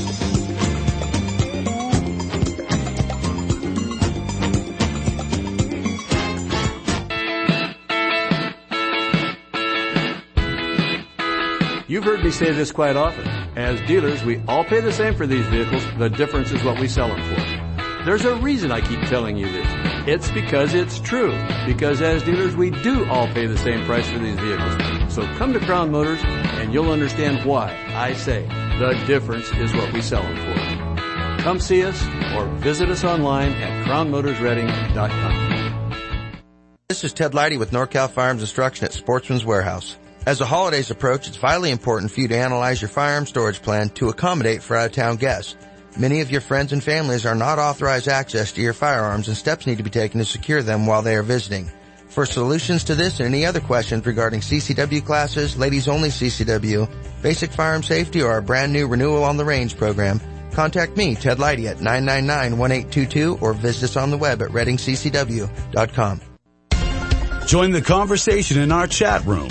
You've heard me say this quite often. As dealers, we all pay the same for these vehicles. The difference is what we sell them for. There's a reason I keep telling you this. It's because it's true. Because as dealers, we do all pay the same price for these vehicles. So come to Crown Motors and you'll understand why I say the difference is what we sell them for. Come see us or visit us online at crownmotorsreading.com. This is Ted Leidy with NorCal Firearms Instruction at Sportsman's Warehouse. As the holidays approach, it's vitally important for you to analyze your firearm storage plan to accommodate for out-of-town guests. Many of your friends and families are not authorized access to your firearms, and steps need to be taken to secure them while they are visiting. For solutions to this and any other questions regarding CCW classes, ladies only CCW, basic firearm safety, or our brand new Renewal on the Range program, contact me, Ted Leidy, at 999-1822 or visit us on the web at reddingccw.com. Join the conversation in our chat room,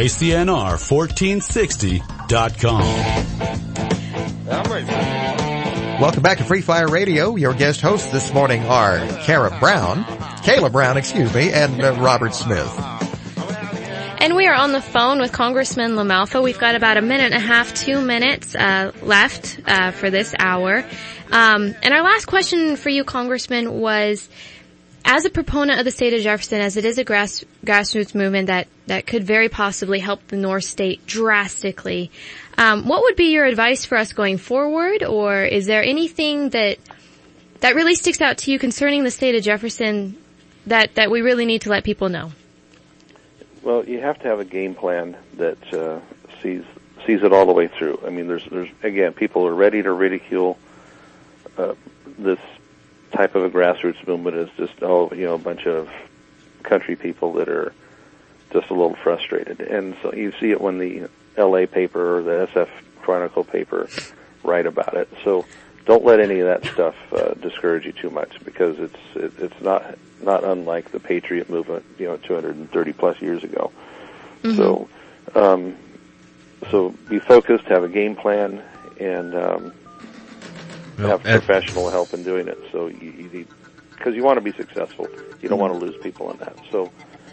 KCNR1460.com. I'm ready. Welcome back to Free Fire Radio. Your guest hosts this morning are Kayla Brown, and Robert Smith. And we are on the phone with Congressman LaMalfa. We've got about a minute and a half, 2 minutes left for this hour. And our last question for you, Congressman, was, as a proponent of the state of Jefferson, as it is a grassroots movement that could very possibly help the North State drastically, what would be your advice for us going forward, or is there anything that really sticks out to you concerning the state of Jefferson that we really need to let people know? Well, you have to have a game plan that sees it all the way through. I mean, there's again, people are ready to ridicule this type of a grassroots movement as just a bunch of country people that are just a little frustrated, and so you see it when the LA paper or the SF Chronicle paper write about it. So don't let any of that stuff discourage you too much, because it's not unlike the Patriot movement, 230 plus years ago. Mm-hmm. So be focused, have a game plan, and have professional help in doing it. So you need, because you want to be successful, you don't want to lose people in that. So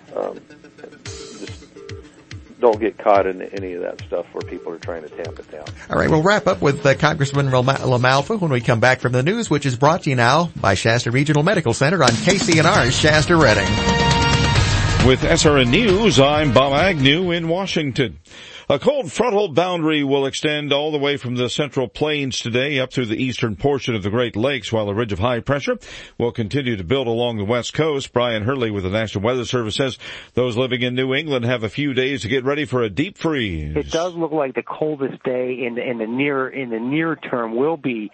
just don't get caught in any of that stuff where people are trying to tamp it down. All right, we'll wrap up with Congressman LaMalfa when we come back from the news, which is brought to you now by Shasta Regional Medical Center on KCNR's Shasta Redding. With SRN News, I'm Bob Agnew in Washington. A cold frontal boundary will extend all the way from the Central Plains today up through the eastern portion of the Great Lakes, while a ridge of high pressure will continue to build along the west coast. Brian Hurley with the National Weather Service says those living in New England have a few days to get ready for a deep freeze. It does look like the coldest day in the near term will be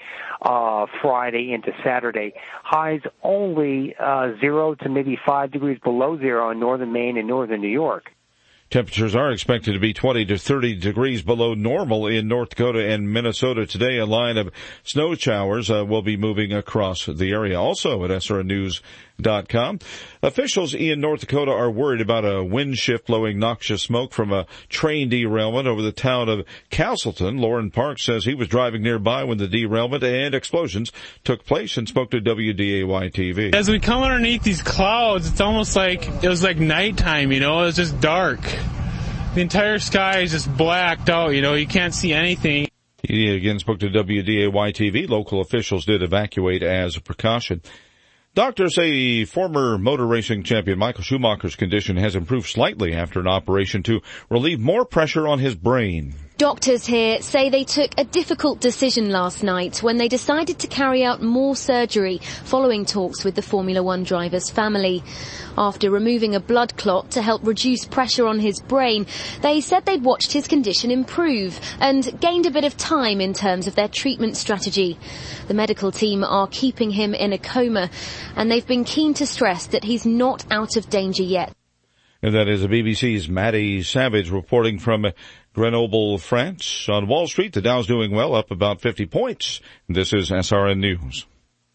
Friday into Saturday. Highs only 0 to maybe 5 degrees below zero in northern Maine and northern New York. Temperatures are expected to be 20 to 30 degrees below normal in North Dakota and Minnesota today. A line of snow showers will be moving across the area. Also at srnews.com, officials in North Dakota are worried about a wind shift blowing noxious smoke from a train derailment over the town of Castleton. Lauren Parks says he was driving nearby when the derailment and explosions took place and spoke to WDAY-TV. As we come underneath these clouds, it's almost like it was like nighttime, it was just dark. The entire sky is just blacked out, you can't see anything. He again spoke to WDAY-TV. Local officials did evacuate as a precaution. Doctors say former motor racing champion Michael Schumacher's condition has improved slightly after an operation to relieve more pressure on his brain. Doctors here say they took a difficult decision last night when they decided to carry out more surgery following talks with the Formula One driver's family. After removing a blood clot to help reduce pressure on his brain, they said they'd watched his condition improve and gained a bit of time in terms of their treatment strategy. The medical team are keeping him in a coma, and they've been keen to stress that he's not out of danger yet. And that is the BBC's Maddie Savage reporting from Grenoble, France. On Wall Street, the Dow's doing well, up about 50 points. This is SRN News.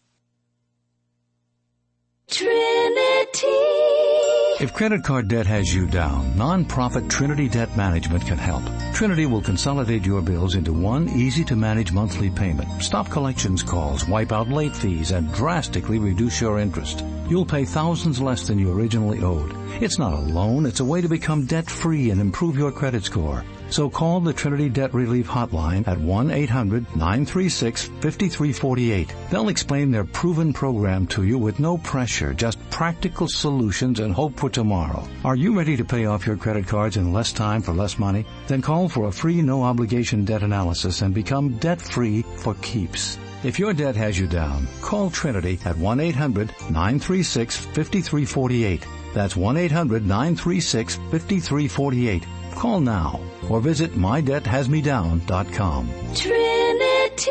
Trinity. If credit card debt has you down, nonprofit Trinity Debt Management can help. Trinity will consolidate your bills into one easy-to-manage monthly payment, stop collections calls, wipe out late fees, and drastically reduce your interest. You'll pay thousands less than you originally owed. It's not a loan, it's a way to become debt-free and improve your credit score. So call the Trinity Debt Relief Hotline at 1-800-936-5348. They'll explain their proven program to you with no pressure, just practical solutions and hope for tomorrow. Are you ready to pay off your credit cards in less time for less money? Then call for a free no-obligation debt analysis and become debt-free for keeps. If your debt has you down, call Trinity at 1-800-936-5348. That's 1-800-936-5348. Call now or visit mydebthasmedown.com. Trinity.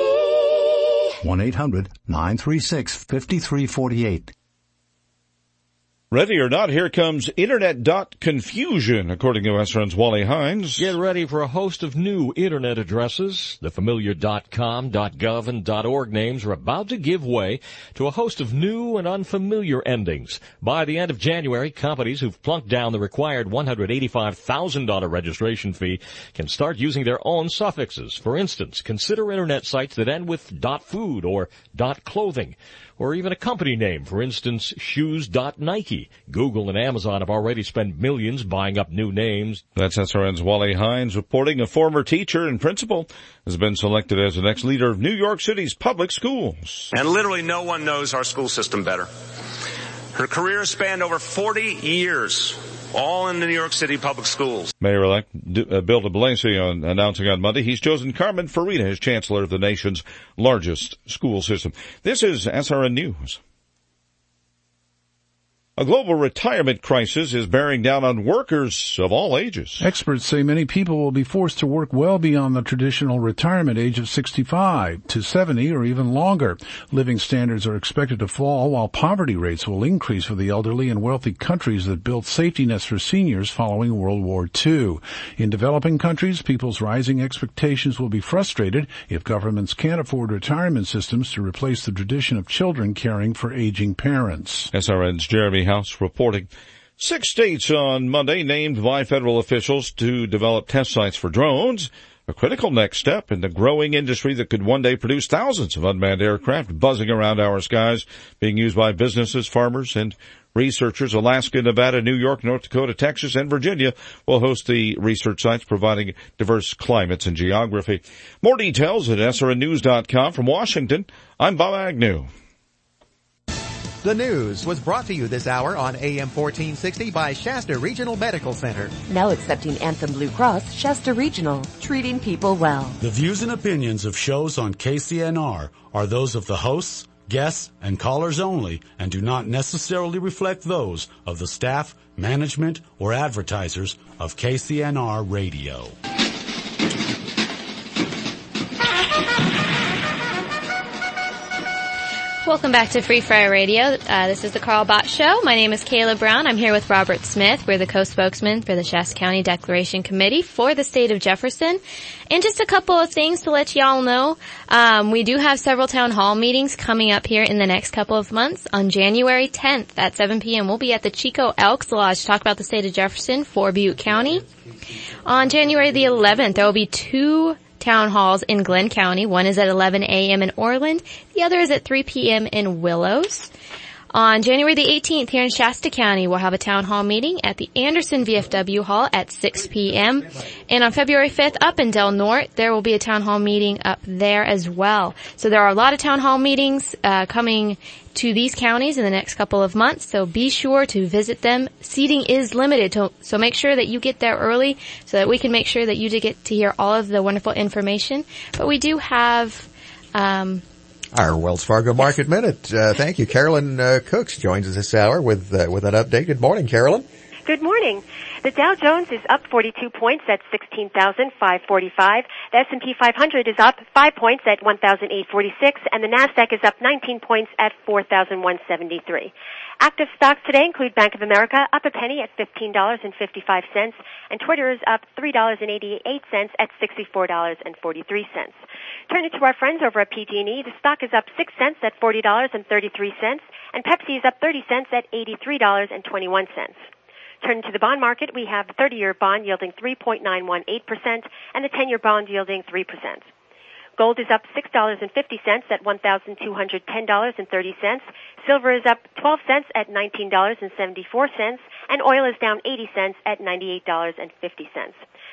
1-800-936-5348. Ready or not, here comes Internet confusion, according to SRN's Wally Hines. Get ready for a host of new Internet addresses. The familiar .com, .gov, and .org names are about to give way to a host of new and unfamiliar endings. By the end of January, companies who've plunked down the required $185,000 registration fee can start using their own suffixes. For instance, consider Internet sites that end with .food or .clothing. Or even a company name, for instance, shoes.nike. Google and Amazon have already spent millions buying up new names. That's SRN's Wally Hines reporting. A former teacher and principal has been selected as the next leader of New York City's public schools. And literally no one knows our school system better. Her career spanned over 40 years, all in the New York City public schools. Mayor-elect Bill de Blasio announcing on Monday he's chosen Carmen Farina as chancellor of the nation's largest school system. This is SRN News. A global retirement crisis is bearing down on workers of all ages. Experts say many people will be forced to work well beyond the traditional retirement age of 65 to 70 or even longer. Living standards are expected to fall while poverty rates will increase for the elderly in wealthy countries that built safety nets for seniors following World War II. In developing countries, people's rising expectations will be frustrated if governments can't afford retirement systems to replace the tradition of children caring for aging parents. SRN's Jeremy House reporting. 6 states on Monday named by federal officials to develop test sites for drones, a critical next step in the growing industry that could one day produce thousands of unmanned aircraft buzzing around our skies, being used by businesses, farmers, and researchers. Alaska, Nevada, New York, North Dakota, Texas, and Virginia will host the research sites, providing diverse climates and geography. More details at srnnews.com. From Washington, I'm Bob Agnew. The news was brought to you this hour on AM 1460 by Shasta Regional Medical Center. Now accepting Anthem Blue Cross, Shasta Regional, treating people well. The views and opinions of shows on KCNR are those of the hosts, guests, and callers only and do not necessarily reflect those of the staff, management, or advertisers of KCNR Radio. Welcome back to Free Friar Radio. This is the Carl Bott Show. My name is Kayla Brown. I'm here with Robert Smith. We're the co-spokesman for the Shasta County Declaration Committee for the state of Jefferson. And just a couple of things to let y'all know. We do have several town hall meetings coming up here in the next couple of months. On January 10th at 7 p.m., we'll be at the Chico Elks Lodge to talk about the state of Jefferson for Butte County. On January the 11th, there will be 2 town halls in Glenn County. One is at 11 a.m. in Orland. The other is at 3 p.m. in Willows. On January the 18th here in Shasta County, we'll have a town hall meeting at the Anderson VFW Hall at 6 p.m. And on February 5th up in Del Norte, there will be a town hall meeting up there as well. So there are a lot of town hall meetings coming to these counties in the next couple of months, so be sure to visit them. Seating is limited, so make sure that you get there early so that we can make sure that you get to hear all of the wonderful information. But we do have our Wells Fargo Market Minute. Thank you. Carolyn Cooks joins us this hour with an update. Good morning, Carolyn. Good morning. The Dow Jones is up 42 points at 16,545. The S&P 500 is up 5 points at 1,846, and the Nasdaq is up 19 points at 4,173. Active stocks today include Bank of America up a penny at $15.55, and Twitter is up $3.88 at $64.43. Turning to our friends over at PG&E, the stock is up 6 cents at $40.33, and Pepsi is up 30 cents at $83.21. Turning to the bond market, we have the 30-year bond yielding 3.918% and the 10-year bond yielding 3%. Gold is up $6.50 at $1,210.30. Silver is up 12 cents at $19.74, and oil is down 80 cents at $98.50.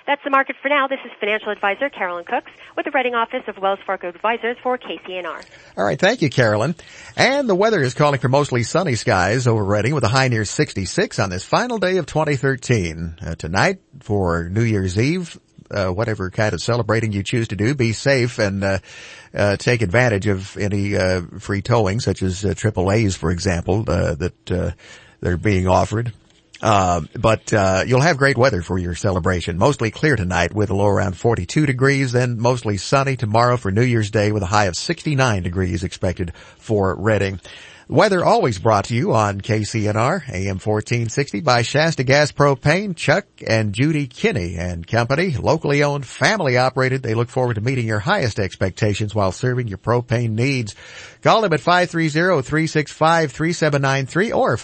That's the market for now. This is financial advisor Carolyn Cooks with the Reading office of Wells Fargo Advisors for KCNR. All right, thank you, Carolyn. And the weather is calling for mostly sunny skies over Reading with a high near 66 on this final day of 2013. Tonight for New Year's Eve, whatever kind of celebrating you choose to do, be safe and take advantage of any free towing, such as AAAs, for example, that they're being offered. But you'll have great weather for your celebration. Mostly clear tonight with a low around 42 degrees, then mostly sunny tomorrow for New Year's Day with a high of 69 degrees expected for Reading. Weather always brought to you on KCNR, AM 1460 by Shasta Gas Propane, Chuck and Judy Kinney and Company. Locally owned, family operated. They look forward to meeting your highest expectations while serving your propane needs. Call them at 530-365-3793 or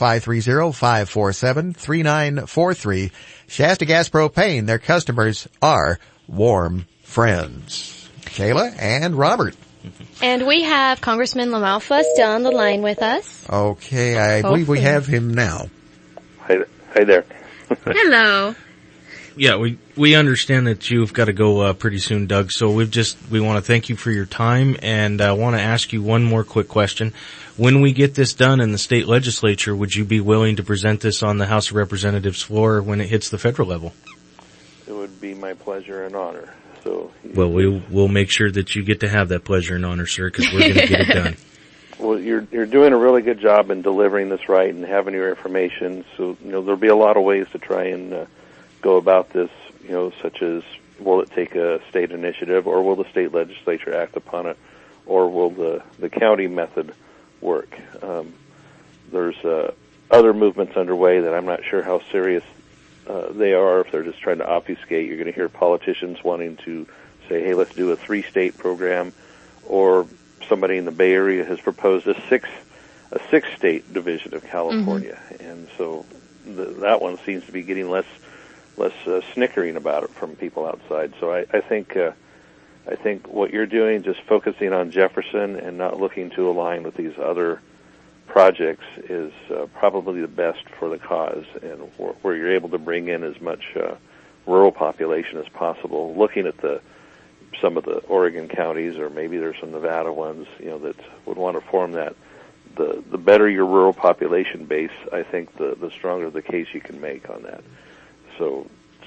530-547-3943. Shasta Gas Propane, their customers are warm friends. Kayla and Robert. And we have Congressman LaMalfa still on the line with us. Okay, I believe we have him now. Hi there. Hello. Yeah, we understand that you've got to go pretty soon, Doug. So we want to thank you for your time, and I want to ask you one more quick question. When we get this done in the state legislature, would you be willing to present this on the House of Representatives floor when it hits the federal level? It would be my pleasure and honor. So, well, we'll make sure that you get to have that pleasure and honor, sir, because we're going to get it done. Well, you're doing a really good job in delivering this right and having your information. So, there'll be a lot of ways to try and go about this, such as will it take a state initiative, or will the state legislature act upon it, or will the county method work? There's other movements underway that I'm not sure how serious they are, if they're just trying to obfuscate. You're going to hear politicians wanting to say, hey, let's do a 3-state program, or somebody in the Bay Area has proposed a 6-state division of California. Mm-hmm. And so that one seems to be getting less snickering about it from people outside. So I think what you're doing, just focusing on Jefferson and not looking to align with these other projects, is probably the best for the cause, and where you're able to bring in as much rural population as possible. Looking at some of the Oregon counties, or maybe there's some Nevada ones, that would want to form that. The better your rural population base, I think the stronger the case you can make on that. So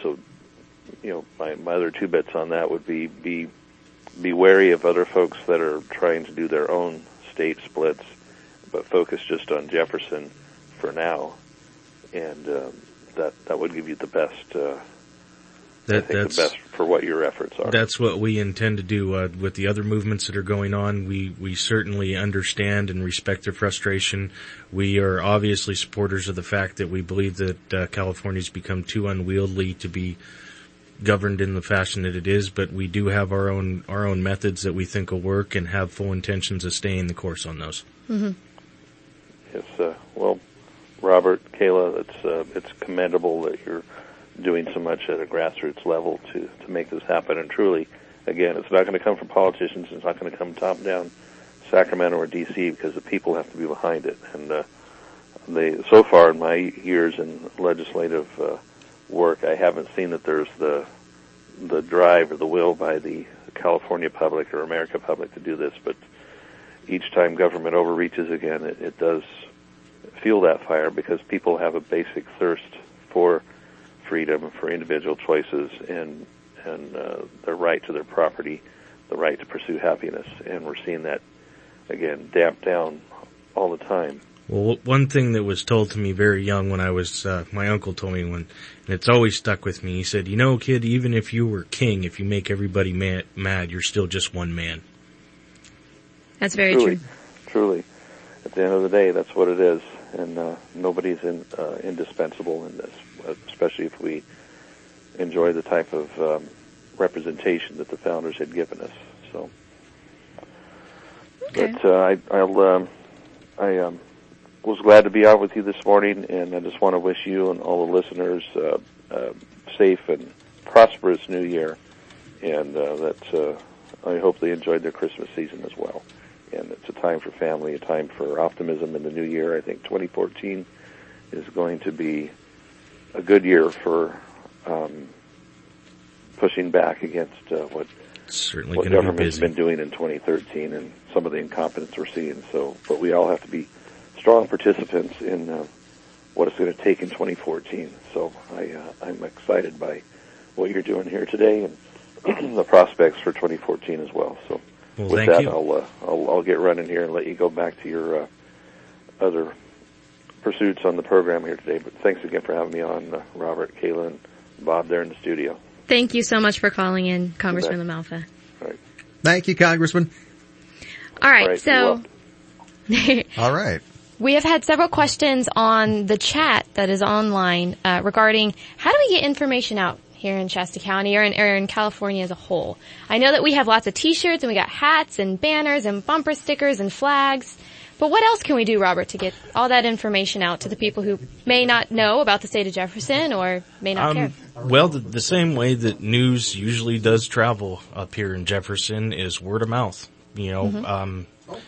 my other 2 bits on that would be wary of other folks that are trying to do their own state splits, but focus just on Jefferson for now, and that would give you the best. That's the best for what your efforts are. That's what we intend to do with the other movements that are going on. We certainly understand and respect their frustration. We are obviously supporters of the fact that we believe that California's become too unwieldy to be governed in the fashion that it is, but we do have our own methods that we think will work, and have full intentions of staying the course on those. Mm-hmm. Yes, well, Robert, Kayla, it's commendable that you're doing so much at a grassroots level to make this happen. And truly, again, it's not going to come from politicians. It's not going to come top down, Sacramento or D.C., because the people have to be behind it. And so far in my years in legislative work, I haven't seen that there's the drive or the will by the California public or America public to do this, but each time government overreaches again, it does fuel that fire, because people have a basic thirst for freedom, for individual choices, and their right to their property, the right to pursue happiness. And we're seeing that, again, damped down all the time. Well, one thing that was told to me very young when I was, my uncle told me and it's always stuck with me. He said, kid, even if you were king, if you make everybody mad, you're still just one man. That's very true. Truly. At the end of the day, that's what it is. And nobody's indispensable in this, especially if we enjoy the type of representation that the founders had given us. So, okay. But I was glad to be out with you this morning, and I just want to wish you and all the listeners a safe and prosperous New Year, and that I hope they enjoyed their Christmas season as well. And it's a time for family, a time for optimism in the new year. I think 2014 is going to be a good year for pushing back against what certainly government's been doing in 2013 and what government's been doing in 2013 and some of the incompetence we're seeing. So, but we all have to be strong participants in what it's going to take in 2014. So I'm excited by what you're doing here today and the prospects for 2014 as well. So with that, I'll get running here and let you go back to your other pursuits on the program here today. But thanks again for having me on, Robert, Kayla, and Bob there in the studio. Thank you so much for calling in, Congressman LaMalfa. All right. Thank you, Congressman. All right, so all right. We have had several questions on the chat that is online regarding how do we get information out here in Shasta County or in California as a whole. I know that we have lots of T-shirts and we got hats and banners and bumper stickers and flags. But what else can we do, Robert, to get all that information out to the people who may not know about the state of Jefferson or may not care? Well, the same way that news usually does travel up here in Jefferson is word of mouth. You know,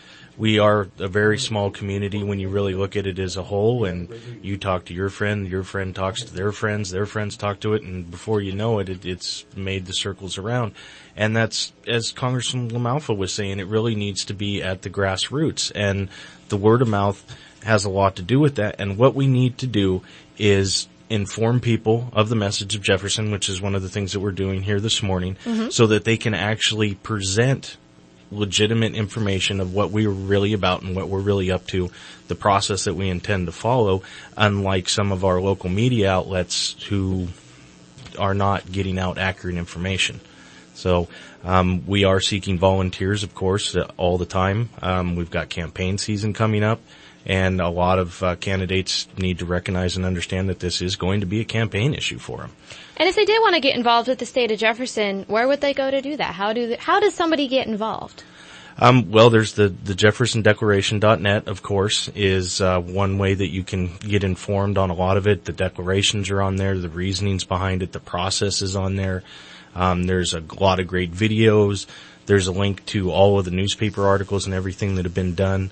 we are a very small community when you really look at it as a whole, and you talk to your friend talks to their friends talk to it, and before you know it, it's made the circles around. And that's, as Congressman LaMalfa was saying, it really needs to be at the grassroots, and the word of mouth has a lot to do with that. And what we need to do is inform people of the message of Jefferson, which is one of the things that we're doing here this morning, so that they can actually present legitimate information of what we're really about and what we're really up to, the process that we intend to follow, unlike some of our local media outlets who are not getting out accurate information. So we are seeking volunteers, of course, all the time. We've got campaign season coming up, and a lot of candidates need to recognize and understand that this is going to be a campaign issue for them. And if they did want to get involved with the state of Jefferson, where would they go to do that? How does somebody get involved? Well, there's the JeffersonDeclaration.net, of course, is one way that you can get informed on a lot of it. The declarations are on there, the reasonings behind it, the process is on there. There's a lot of great videos. There's a link to all of the newspaper articles and everything that have been done.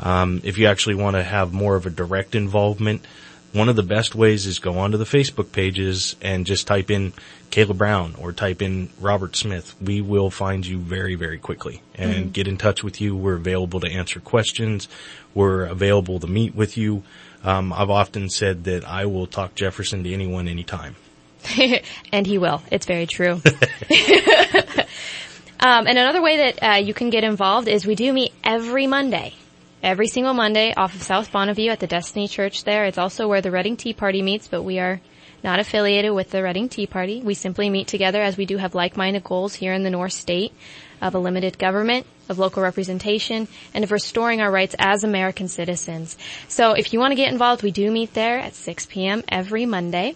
If you actually want to have more of a direct involvement, one of the best ways is go onto the Facebook pages and just type in Kayla Brown or type in Robert Smith. We will find you very, very quickly and get in touch with you. We're available to answer questions. We're available to meet with you. I've often said that I will talk Jefferson to anyone, anytime. And he will. It's very true. And another way that you can get involved is we do meet every Monday. Every single Monday off of South Bonneview at the Destiny Church there. It's also where the Reading Tea Party meets, but we are not affiliated with the Reading Tea Party. We simply meet together as we do have like-minded goals here in the North State of a limited government, of local representation, and of restoring our rights as American citizens. So if you want to get involved, we do meet there at 6 p.m. every Monday.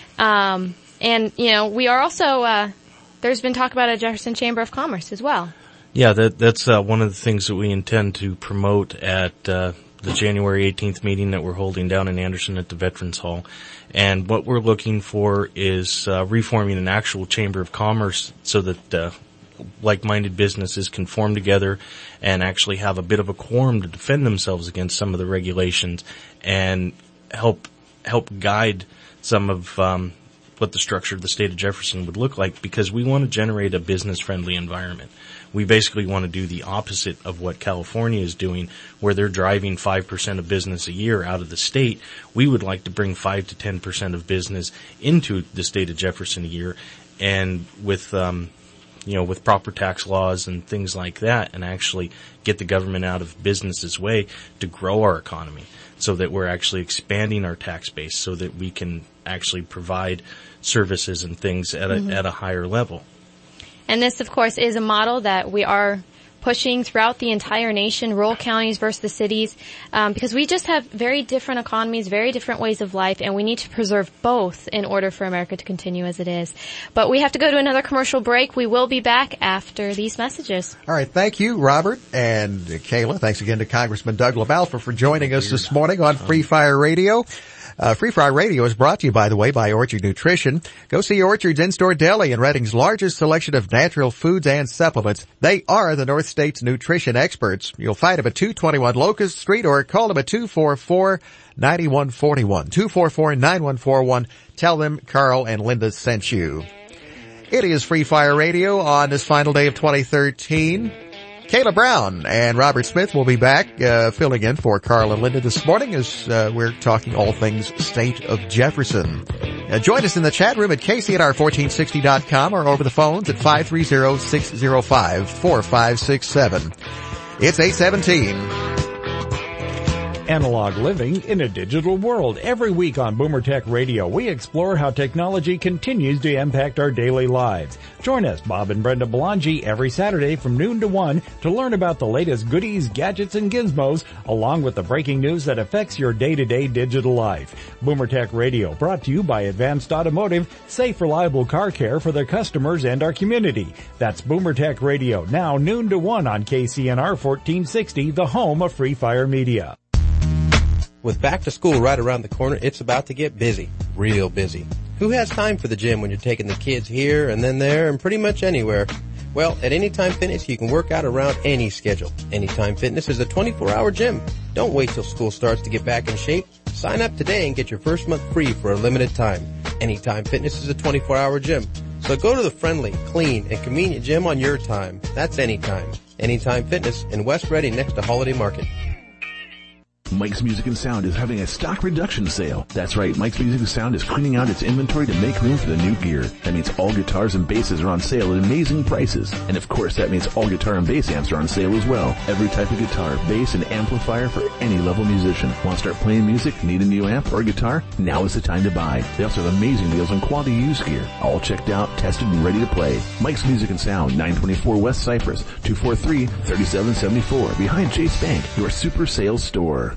And, you know, we are also, there's been talk about a Jefferson Chamber of Commerce as well. Yeah, that's one of the things that we intend to promote at the January 18th meeting that we're holding down in Anderson at the Veterans Hall. And what we're looking for is reforming an actual Chamber of Commerce so that like-minded businesses can form together and actually have a bit of a quorum to defend themselves against some of the regulations and help guide some of what the structure of the state of Jefferson would look like, because we want to generate a business-friendly environment. We basically want to do the opposite of what California is doing, where they're driving 5% of business a year out of the state. We would like to bring 5 to 10% of business into the state of Jefferson a year, and with with proper tax laws and things like that, and actually get the government out of business's way to grow our economy, so that we're actually expanding our tax base, so that we can actually provide services and things at a higher level. And this, of course, is a model that we are pushing throughout the entire nation, rural counties versus the cities, because we just have very different economies, very different ways of life, and we need to preserve both in order for America to continue as it is. But we have to go to another commercial break. We will be back after these messages. All right. Thank you, Robert and Kayla. Thanks again to Congressman Doug LaMalfa for joining us this morning on Free Fire Radio. Free Fry Radio is brought to you, by the way, by Orchard Nutrition. Go see Orchard's in-store deli and Reading's largest selection of natural foods and supplements. They are the North State's nutrition experts. You'll find them at 221 Locust Street or call them at 244-9141. 244-9141. Tell them Carl and Linda sent you. It is Free Fire Radio on this final day of 2013. Kayla Brown and Robert Smith will be back, filling in for Carl and Linda this morning as, we're talking all things state of Jefferson. Join us in the chat room at KCNR1460.com or over the phones at 530-605-4567. It's 8:17. Analog living in a digital world. Every week on Boomer Tech Radio, we explore how technology continues to impact our daily lives. Join us, Bob and Brenda Belangi, every Saturday from noon to 1 to learn about the latest goodies, gadgets, and gizmos, along with the breaking news that affects your day-to-day digital life. Boomer Tech Radio, brought to you by Advanced Automotive, safe, reliable car care for their customers and our community. That's Boomer Tech Radio, now noon to 1 on KCNR 1460, the home of Free Fire Media. With back to school right around the corner, it's about to get busy. Real busy. Who has time for the gym when you're taking the kids here and then there and pretty much anywhere? Well, at Anytime Fitness, you can work out around any schedule. Anytime Fitness is a 24-hour gym. Don't wait till school starts to get back in shape. Sign up today and get your first month free for a limited time. Anytime Fitness is a 24-hour gym. So go to the friendly, clean, and convenient gym on your time. That's Anytime. Anytime Fitness in West Reading next to Holiday Market. Mike's Music and Sound is having a stock reduction sale. That's right, Mike's Music and Sound is cleaning out its inventory to make room for the new gear. That means all guitars and basses are on sale at amazing prices. And of course, that means all guitar and bass amps are on sale as well. Every type of guitar, bass, and amplifier for any level musician. Want to start playing music? Need a new amp or guitar? Now is the time to buy. They also have amazing deals on quality used gear. All checked out, tested, and ready to play. Mike's Music and Sound, 924 West Cypress, 243-3774, behind Chase Bank, your super sales store.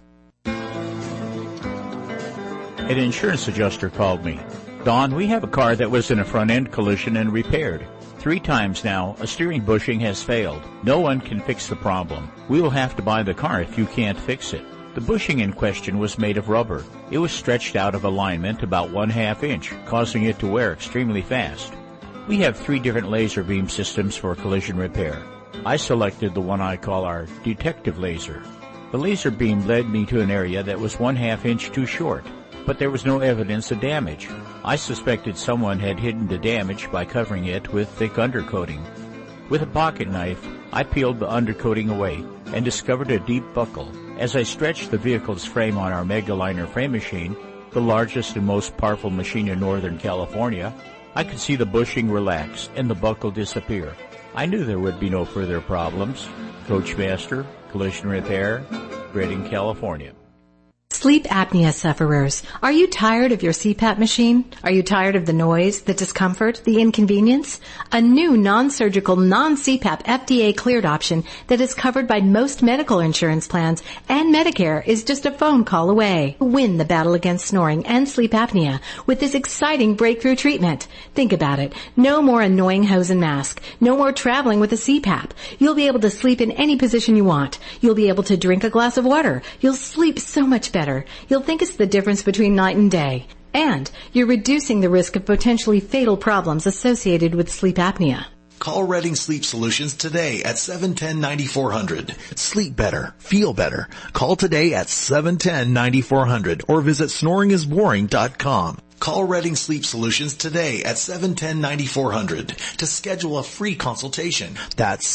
An insurance adjuster called me. Don, we have a car that was in a front-end collision and repaired. 3 times now, a steering bushing has failed. No one can fix the problem. We will have to buy the car if you can't fix it. The bushing in question was made of rubber. It was stretched out of alignment about 1/2 inch, causing it to wear extremely fast. We have 3 different laser beam systems for collision repair. I selected the one I call our detective laser. The laser beam led me to an area that was 1/2 inch too short, but there was no evidence of damage. I suspected someone had hidden the damage by covering it with thick undercoating. With a pocket knife, I peeled the undercoating away and discovered a deep buckle. As I stretched the vehicle's frame on our Megaliner frame machine, the largest and most powerful machine in Northern California, I could see the bushing relax and the buckle disappear. I knew there would be no further problems. Coachmaster, Collision Repair, Redding, California. Sleep apnea sufferers, are you tired of your CPAP machine? Are you tired of the noise, the discomfort, the inconvenience? A new non-surgical, non-CPAP FDA-cleared option that is covered by most medical insurance plans and Medicare is just a phone call away. Win the battle against snoring and sleep apnea with this exciting breakthrough treatment. Think about it. No more annoying hose and mask. No more traveling with a CPAP. You'll be able to sleep in any position you want. You'll be able to drink a glass of water. You'll sleep so much better. You'll think it's the difference between night and day. And you're reducing the risk of potentially fatal problems associated with sleep apnea. Call Redding Sleep Solutions today at 710-9400. Sleep better. Feel better. Call today at 710-9400 or visit snoringisboring.com. Call Redding Sleep Solutions today at 710-9400 to schedule a free consultation. That's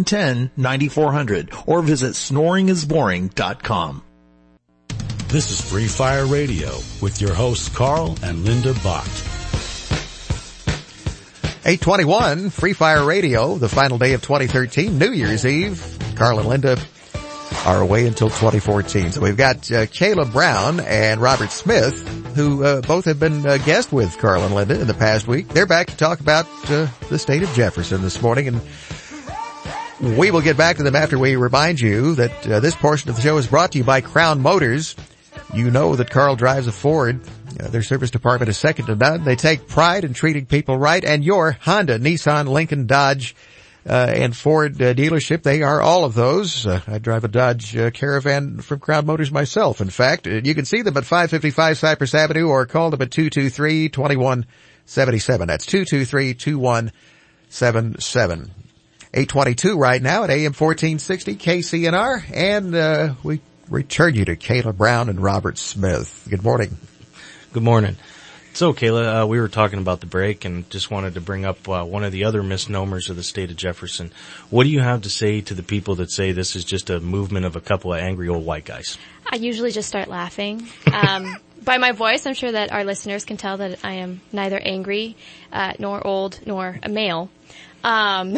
710-9400 or visit snoringisboring.com. This is Free Fire Radio with your hosts Carl and Linda Bott. 8:21, Free Fire Radio, the final day of 2013, New Year's Eve. Carl and Linda are away until 2014. So we've got Kayla Brown and Robert Smith, who both have been guests with Carl and Linda in the past week. They're back to talk about the state of Jefferson this morning, and we will get back to them after we remind you that this portion of the show is brought to you by Crown Motors. You know that Carl drives a Ford. Their service department is second to none. They take pride in treating people right. And your Honda, Nissan, Lincoln, Dodge, and Ford dealership, they are all of those. I drive a Dodge Caravan from Crown Motors myself, in fact. You can see them at 555 Cypress Avenue or call them at 223-2177. That's 223-2177. 8:22 right now at AM 1460 KCNR, and we return you to Kayla Brown and Robert Smith. Good morning. Good morning. So, Kayla, we were talking about the break and just wanted to bring up one of the other misnomers of the state of Jefferson. What do you have to say to the people that say this is just a movement of a couple of angry old white guys? I usually just start laughing. By my voice, I'm sure that our listeners can tell that I am neither angry, nor old, nor a male. So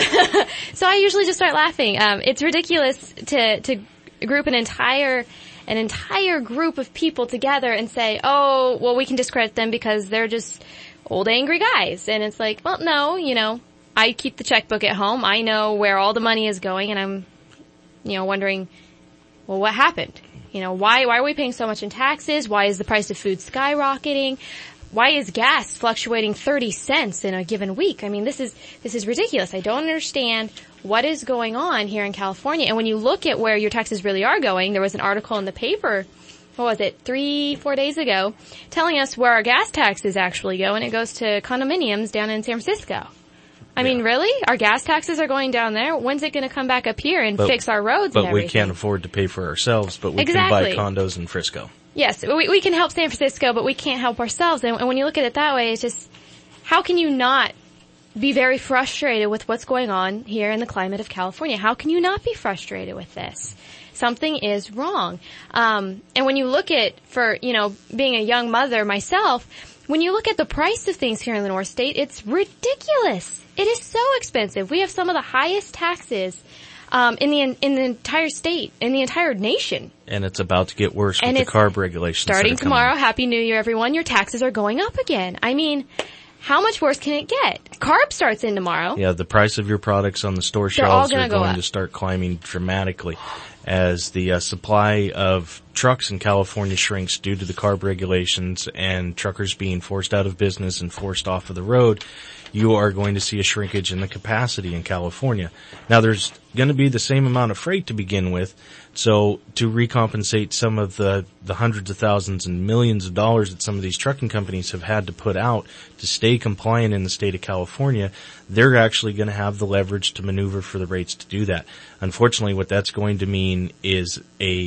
I usually just start laughing. It's ridiculous to group an entire group of people together and say, oh, well, we can discredit them because they're just old angry guys. And it's like, well, no, I keep the checkbook at home. I know where all the money is going, and I'm, wondering, well, what happened? Why are we paying so much in taxes? Why is the price of food skyrocketing? Why is gas fluctuating 30 cents in a given week? I mean, this is ridiculous. I don't understand what is going on here in California. And when you look at where your taxes really are going, there was an article in the paper, 3-4 days ago, telling us where our gas taxes actually go, and it goes to condominiums down in San Francisco. I mean, really? Our gas taxes are going down there? When's it going to come back up here and fix our roads and everything? But we can't afford to pay for ourselves, but we can buy condos in Frisco. Yes, we can help San Francisco, but we can't help ourselves. And when you look at it that way, it's just, how can you not be very frustrated with what's going on here in the climate of California? How can you not be frustrated with this? Something is wrong. And when you look at, being a young mother myself, when you look at the price of things here in the North State, it's ridiculous. It is so expensive. We have some of the highest taxes in the entire state, in the entire nation. And it's about to get worse with the CARB regulations. Starting tomorrow, Happy New Year, everyone. Your taxes are going up again. I mean, how much worse can it get? CARB starts in tomorrow. Yeah, the price of your products on the store shelves are going to start climbing dramatically as the supply of trucks in California shrinks due to the CARB regulations and truckers being forced out of business and forced off of the road. You are going to see a shrinkage in the capacity in California. Now, there's going to be the same amount of freight to begin with, so to recompensate some of the hundreds of thousands and millions of dollars that some of these trucking companies have had to put out to stay compliant in the state of California, they're actually going to have the leverage to maneuver for the rates to do that. Unfortunately, what that's going to mean is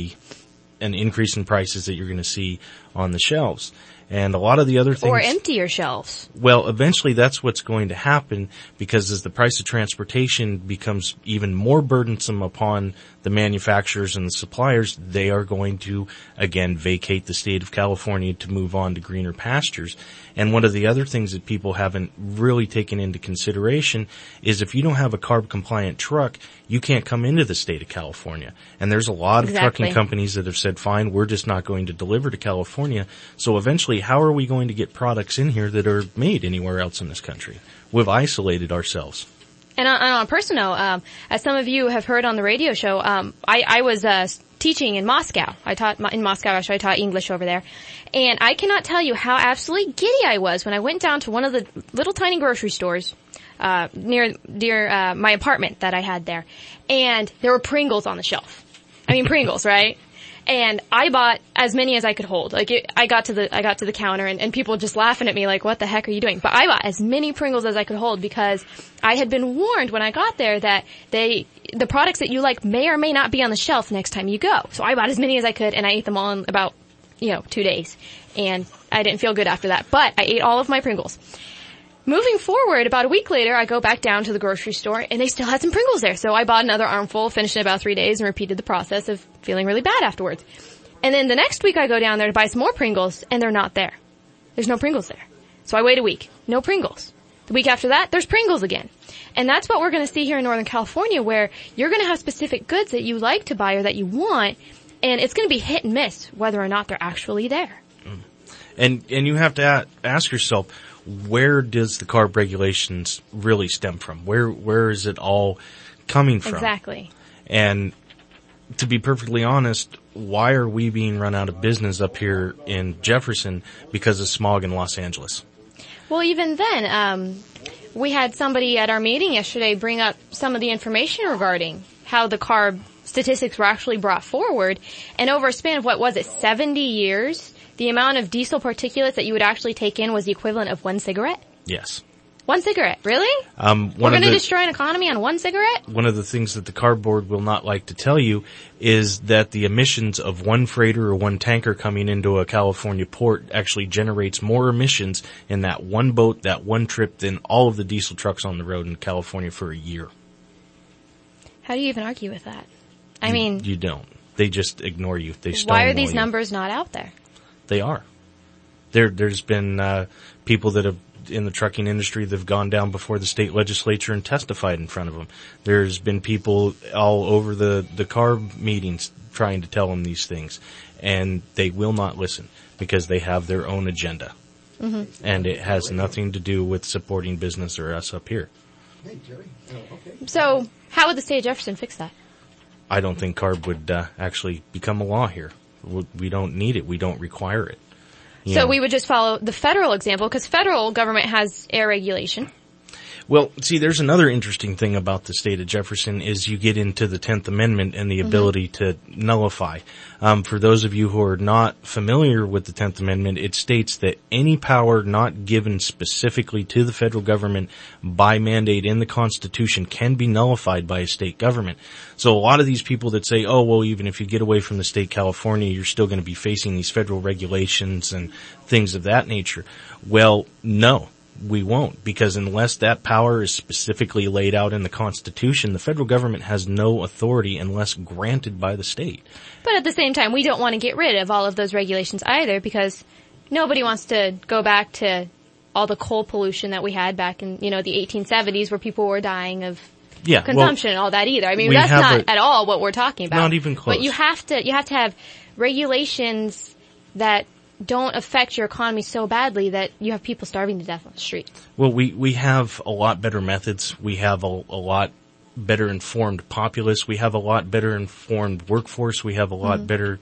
an increase in prices that you're going to see on the shelves. And a lot of the other things... Or empty your shelves. Well, eventually that's what's going to happen, because as the price of transportation becomes even more burdensome upon the manufacturers and the suppliers, they are going to, again, vacate the state of California to move on to greener pastures. And one of the other things that people haven't really taken into consideration is if you don't have a CARB-compliant truck, you can't come into the state of California. And there's a lot of trucking companies that have said, fine, we're just not going to deliver to California. So eventually, how are we going to get products in here that are made anywhere else in this country? We've isolated ourselves. And on a personal note, as some of you have heard on the radio show, I was teaching in Moscow. I taught in Moscow. Actually, I taught English over there. And I cannot tell you how absolutely giddy I was when I went down to one of the little tiny grocery stores near my apartment that I had there, and there were Pringles on the shelf. I mean, Pringles, right? And I bought as many as I could hold. I got to the counter and people just laughing at me like, what the heck are you doing? But I bought as many Pringles as I could hold because I had been warned when I got there that the products that you like may or may not be on the shelf next time you go. So I bought as many as I could, and I ate them all in about, 2 days. And I didn't feel good after that. But I ate all of my Pringles. Moving forward, about a week later, I go back down to the grocery store, and they still had some Pringles there. So I bought another armful, finished in about 3 days, and repeated the process of feeling really bad afterwards. And then the next week, I go down there to buy some more Pringles, and they're not there. There's no Pringles there. So I wait a week. No Pringles. The week after that, there's Pringles again. And that's what we're going to see here in Northern California, where you're going to have specific goods that you like to buy or that you want, and it's going to be hit and miss whether or not they're actually there. And you have to ask yourself, where does the CARB regulations really stem from? Where is it all coming from? Exactly. And to be perfectly honest, why are we being run out of business up here in Jefferson because of smog in Los Angeles? Well, even then, we had somebody at our meeting yesterday bring up some of the information regarding how the CARB statistics were actually brought forward. And over a span of, 70 years, the amount of diesel particulates that you would actually take in was the equivalent of one cigarette? Yes. 1 cigarette, really? We're going to destroy an economy on 1 cigarette? One of the things that the Carb Board will not like to tell you is that the emissions of one freighter or one tanker coming into a California port actually generates more emissions in that one boat, that one trip, than all of the diesel trucks on the road in California for a year. How do you even argue with that? I mean... You don't. They just ignore you. They stonewall Why are these you. numbers not out there? They are. There's been people that have in the trucking industry that have gone down before the state legislature and testified in front of them. There's been people all over the CARB meetings trying to tell them these things, and they will not listen because they have their own agenda. Mm-hmm. And it has nothing to do with supporting business or us up here. So how would the state of Jefferson fix that? I don't think CARB would actually become a law here. We don't need it. We don't require it. So we would just follow the federal example because federal government has air regulation. Well, see, there's another interesting thing about the state of Jefferson is you get into the 10th Amendment and the ability to nullify. For those of you who are not familiar with the 10th Amendment, it states that any power not given specifically to the federal government by mandate in the Constitution can be nullified by a state government. So a lot of these people that say, oh, well, even if you get away from the state of California, you're still going to be facing these federal regulations and things of that nature. Well, no. We won't, because unless that power is specifically laid out in the Constitution, the federal government has no authority unless granted by the state. But at the same time, we don't want to get rid of all of those regulations either, because nobody wants to go back to all the coal pollution that we had back in, the 1870s where people were dying of consumption and all that either. I mean, that's not at all what we're talking about. Not even close. But you have to have regulations that don't affect your economy so badly that you have people starving to death on the street. Well, we have a lot better methods. We have a lot better informed populace. We have a lot better informed workforce. We have a lot better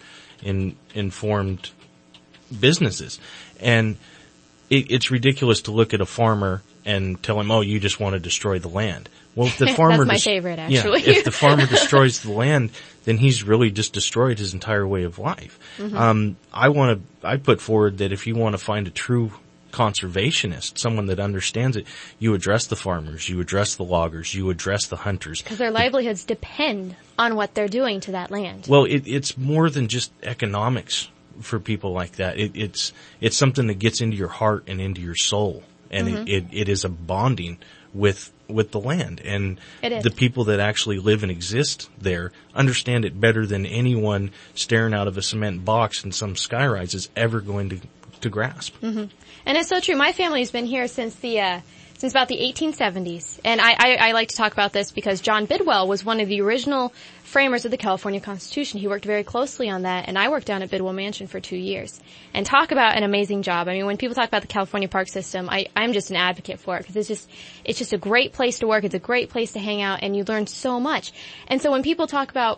informed businesses. And it's ridiculous to look at a farmer and tell him, oh, you just want to destroy the land. Well, if the farmer that's my favorite, actually. If the farmer destroys the land, then he's really just destroyed his entire way of life. Mm-hmm. I put forward that if you want to find a true conservationist, someone that understands it, you address the farmers, you address the loggers, you address the hunters. Because their livelihoods depend on what they're doing to that land. Well, it's more than just economics for people like that. It's something that gets into your heart and into your soul. And it is a bonding with the land, and the people that actually live and exist there understand it better than anyone staring out of a cement box in some skyrise is ever going to grasp. Mm-hmm. And it's so true. My family's been here since about the 1870s, and I like to talk about this because John Bidwell was one of the original framers of the California Constitution. He worked very closely on that, and I worked down at Bidwell Mansion for 2 years. And talk about an amazing job. I mean, when people talk about the California park system, I'm just an advocate for it because it's just a great place to work. It's a great place to hang out, and you learn so much. And so when people talk about,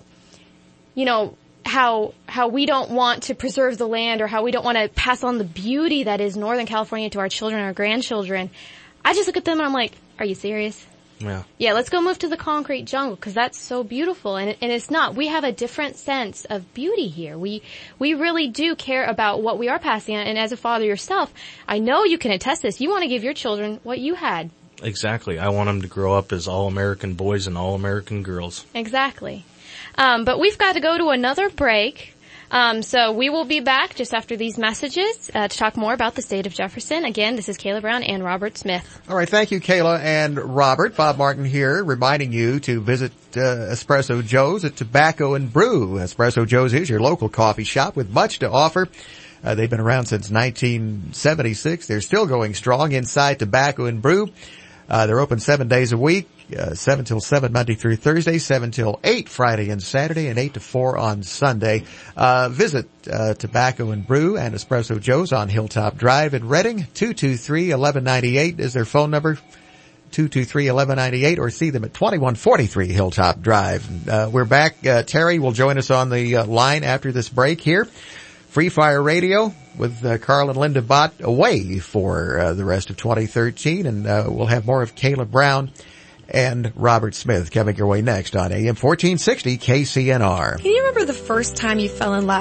how we don't want to preserve the land or how we don't want to pass on the beauty that is Northern California to our children or our grandchildren, I just look at them and I'm like, are you serious? Yeah, let's go move to the concrete jungle because that's so beautiful. And it's not. We have a different sense of beauty here. We really do care about what we are passing on. And as a father yourself, I know you can attest this. You want to give your children what you had. Exactly. I want them to grow up as all-American boys and all-American girls. Exactly. But we've got to go to another break. So we will be back just after these messages to talk more about the state of Jefferson. Again, this is Kayla Brown and Robert Smith. All right, thank you, Kayla and Robert. Bob Martin here, reminding you to visit Espresso Joe's at Tobacco and Brew. Espresso Joe's is your local coffee shop with much to offer. They've been around since 1976. They're still going strong inside Tobacco and Brew. They're open 7 days a week. 7 till 7 Monday through Thursday, 7 till 8 Friday and Saturday, and 8 to 4 on Sunday. Visit Tobacco and Brew and Espresso Joe's on Hilltop Drive in Redding. 223-1198 is their phone number. 223-1198, or see them at 2143 Hilltop Drive. We're back. Terry will join us on the line after this break here. Free Fire Radio with Carl and Linda Bott away for the rest of 2013, and we'll have more of Kayla Brown and Robert Smith coming your way next on AM 1460 KCNR. Can you remember the first time you fell in love?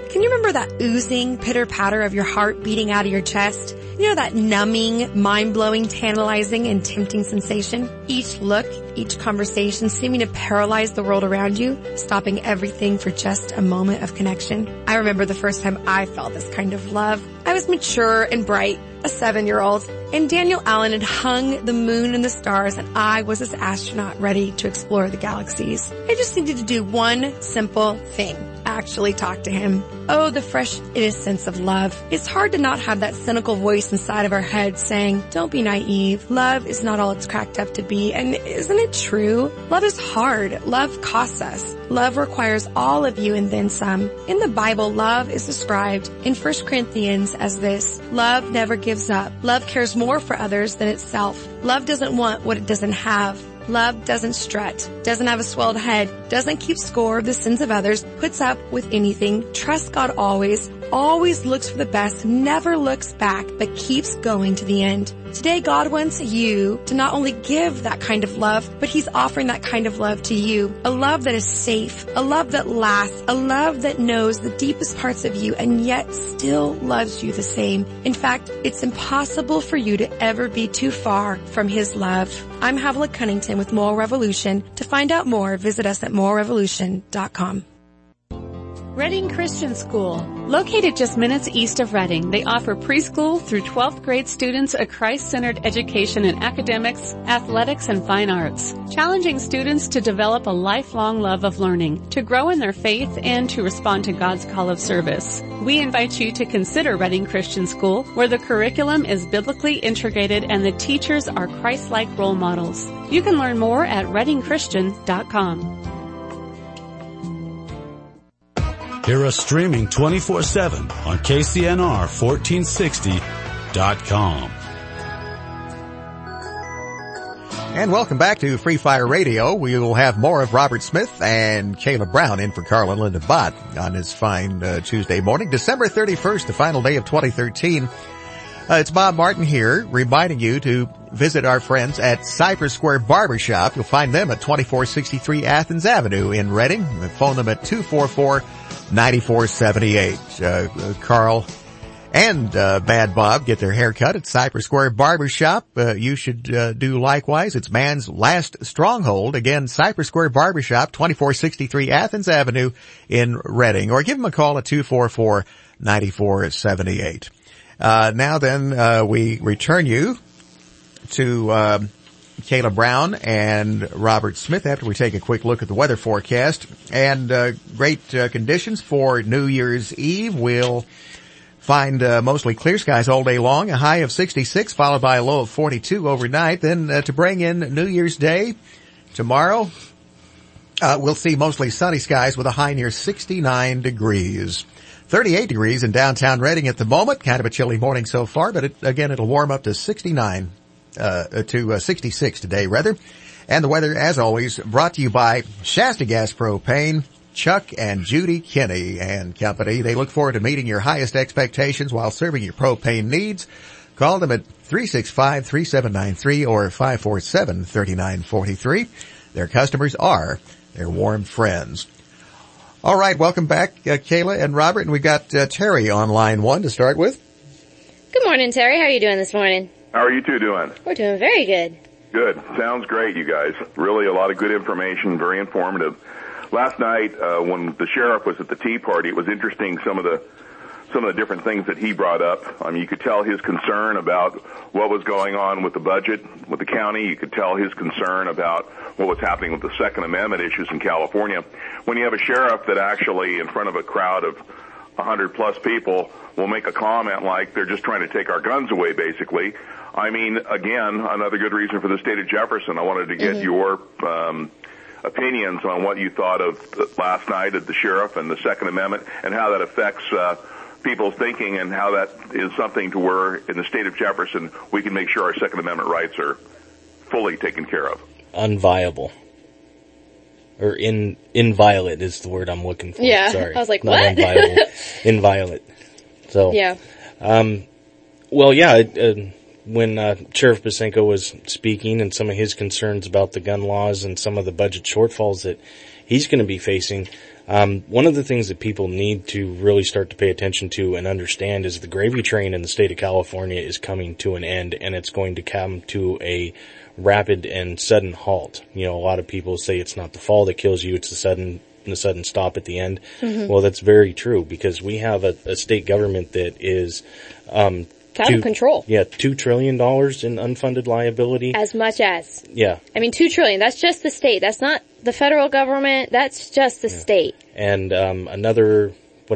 Can you remember that oozing pitter-patter of your heart beating out of your chest? You know, that numbing, mind-blowing, tantalizing, and tempting sensation? Each look, each conversation seeming to paralyze the world around you, stopping everything for just a moment of connection. I remember the first time I felt this kind of love. I was mature and bright, a 7-year-old, and Daniel Allen had hung the moon and the stars, and I was this astronaut ready to explore the galaxies. I just needed to do one simple thing. Actually talk to him. Oh, the fresh innocence of love. It's hard to not have that cynical voice inside of our heads saying, don't be naive. Love is not all it's cracked up to be. And isn't it true? Love is hard. Love costs us. Love requires all of you and then some. In the Bible, love is described in 1 Corinthians as this: love never gives up. Love cares more for others than itself. Love doesn't want what it doesn't have. Love doesn't strut, doesn't have a swelled head, doesn't keep score of the sins of others, puts up with anything, trusts God always looks for the best, never looks back, but keeps going to the end. Today, God wants you to not only give that kind of love, but He's offering that kind of love to you. A love that is safe, a love that lasts, a love that knows the deepest parts of you and yet still loves you the same. In fact, it's impossible for you to ever be too far from His love. I'm Havilah Cunnington with Moral Revolution. To find out more, visit us at moralrevolution.com. Reading Christian School. Located just minutes east of Reading, they offer preschool through 12th grade students a Christ-centered education in academics, athletics, and fine arts, challenging students to develop a lifelong love of learning, to grow in their faith, and to respond to God's call of service. We invite you to consider Reading Christian School, where the curriculum is biblically integrated and the teachers are Christ-like role models. You can learn more at readingchristian.com. Hear us streaming 24/7 on KCNR1460.com. And welcome back to Free Fire Radio. We will have more of Robert Smith and Kayla Brown in for Carl and Linda Bott on this fine Tuesday morning, December 31st, the final day of 2013. It's Bob Martin here, reminding you to visit our friends at Cypress Square Barbershop. You'll find them at 2463 Athens Avenue in Reading. Phone them at 244-9478. Carl and Bad Bob get their hair cut at Cypress Square Barbershop. You should do likewise. It's man's last stronghold. Again, Cypress Square Barbershop, 2463 Athens Avenue in Reading. Or give them a call at 244-9478. Now then, we return you to Kayla Brown and Robert Smith after we take a quick look at the weather forecast. And great conditions for New Year's Eve. We'll find mostly clear skies all day long, a high of 66, followed by a low of 42 overnight. Then to bring in New Year's Day tomorrow, we'll see mostly sunny skies with a high near 69 degrees. 38 degrees in downtown Reading at the moment. Kind of a chilly morning so far, but it'll warm up to 66 today, rather. And the weather, as always, brought to you by Shasta Gas Propane, Chuck and Judy Kinney and Company. They look forward to meeting your highest expectations while serving your propane needs. Call them at 365-3793 or 547-3943. Their customers are their warm friends. All right, welcome back, Kayla and Robert, and we've got Terry on line one to start with. Good morning, Terry. How are you doing this morning? How are you two doing? We're doing very good. Good. Sounds great, you guys. Really a lot of good information, very informative. Last night, when the sheriff was at the tea party, it was interesting some of the different things that he brought up. I mean, you could tell his concern about what was going on with the budget, with the county. You could tell his concern about what was happening with the Second Amendment issues in California. When you have a sheriff that actually, in front of a crowd of 100-plus people, will make a comment like they're just trying to take our guns away, basically. I mean, again, another good reason for the state of Jefferson. I wanted to get your opinions on what you thought of last night at the sheriff and the Second Amendment and how that affects people's thinking and how that is something to where in the state of Jefferson we can make sure our Second Amendment rights are fully taken care of. Unviable. Or inviolate is the word I'm looking for. Yeah, sorry. I was like, not what? Unviable, inviolate. So, yeah. Well, yeah, when Sheriff Bosenko was speaking and some of his concerns about the gun laws and some of the budget shortfalls that he's going to be facing, One of the things that people need to really start to pay attention to and understand is the gravy train in the state of California is coming to an end, and it's going to come to a rapid and sudden halt. You know, a lot of people say it's not the fall that kills you, it's the sudden stop at the end. Mm-hmm. Well, that's very true, because we have a state government that is out of control. Yeah, $2 trillion in unfunded liability. As much as. Yeah. I mean, $2 trillion, that's just the state. That's not the federal government. That's just the state. And another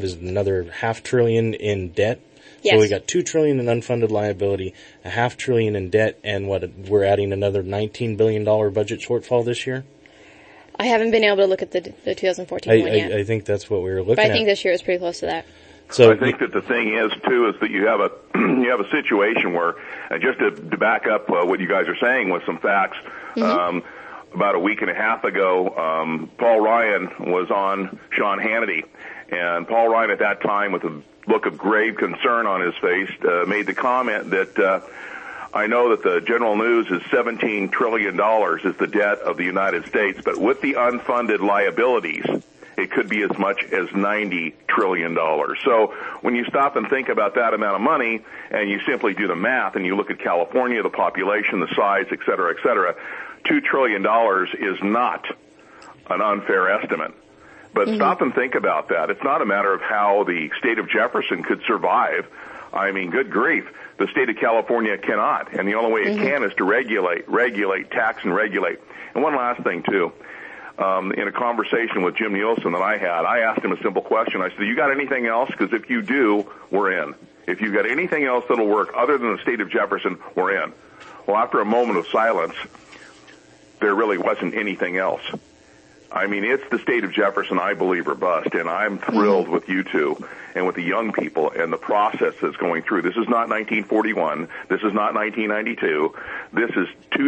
$500 billion in debt. Yes. So we got $2 trillion in unfunded liability, $500 billion in debt, and we're adding another $19 billion budget shortfall this year. I haven't been able to look at the 2014 one yet. I think that's what we were looking at. But I think this year is pretty close to that. So I think that the thing is too is that you have a situation where, just to back up what you guys are saying with some facts. Mm-hmm. About a week and a half ago, Paul Ryan was on Sean Hannity, and Paul Ryan at that time, with a look of grave concern on his face, made the comment that I know that the general news is $17 trillion is the debt of the United States, but with the unfunded liabilities, it could be as much as $90 trillion. So when you stop and think about that amount of money, and you simply do the math, and you look at California, the population, the size, et cetera, $2 trillion is not an unfair estimate. But stop and think about that. It's not a matter of how the state of Jefferson could survive. I mean, good grief. The state of California cannot. And the only way it can is to regulate, tax and regulate. And one last thing, too. In a conversation with Jim Nielsen that I had, I asked him a simple question. I said, you got anything else? Because if you do, we're in. If you've got anything else that'll work other than the state of Jefferson, we're in. Well, after a moment of silence, there really wasn't anything else. I mean, it's the state of Jefferson, I believe, or bust, and I'm thrilled with you two and with the young people and the process that's going through. This is not 1941. This is not 1992. This is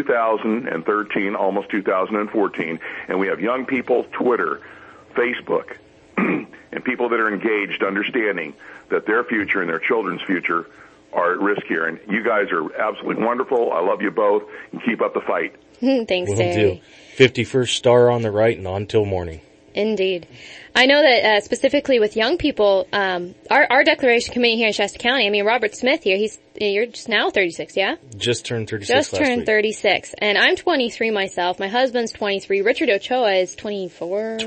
2013, almost 2014, and we have young people, Twitter, Facebook, and people that are engaged, understanding that their future and their children's future are at risk here. And you guys are absolutely wonderful. I love you both, and keep up the fight. Thanks, Terry. 51st star on the right and on till morning. Indeed. I know that specifically with young people, our declaration committee here in Shasta County, I mean, Robert Smith here, you're just now 36, yeah? Just turned 36 Just last turned week. 36. And I'm 23 myself. My husband's 23. Richard Ochoa is 24.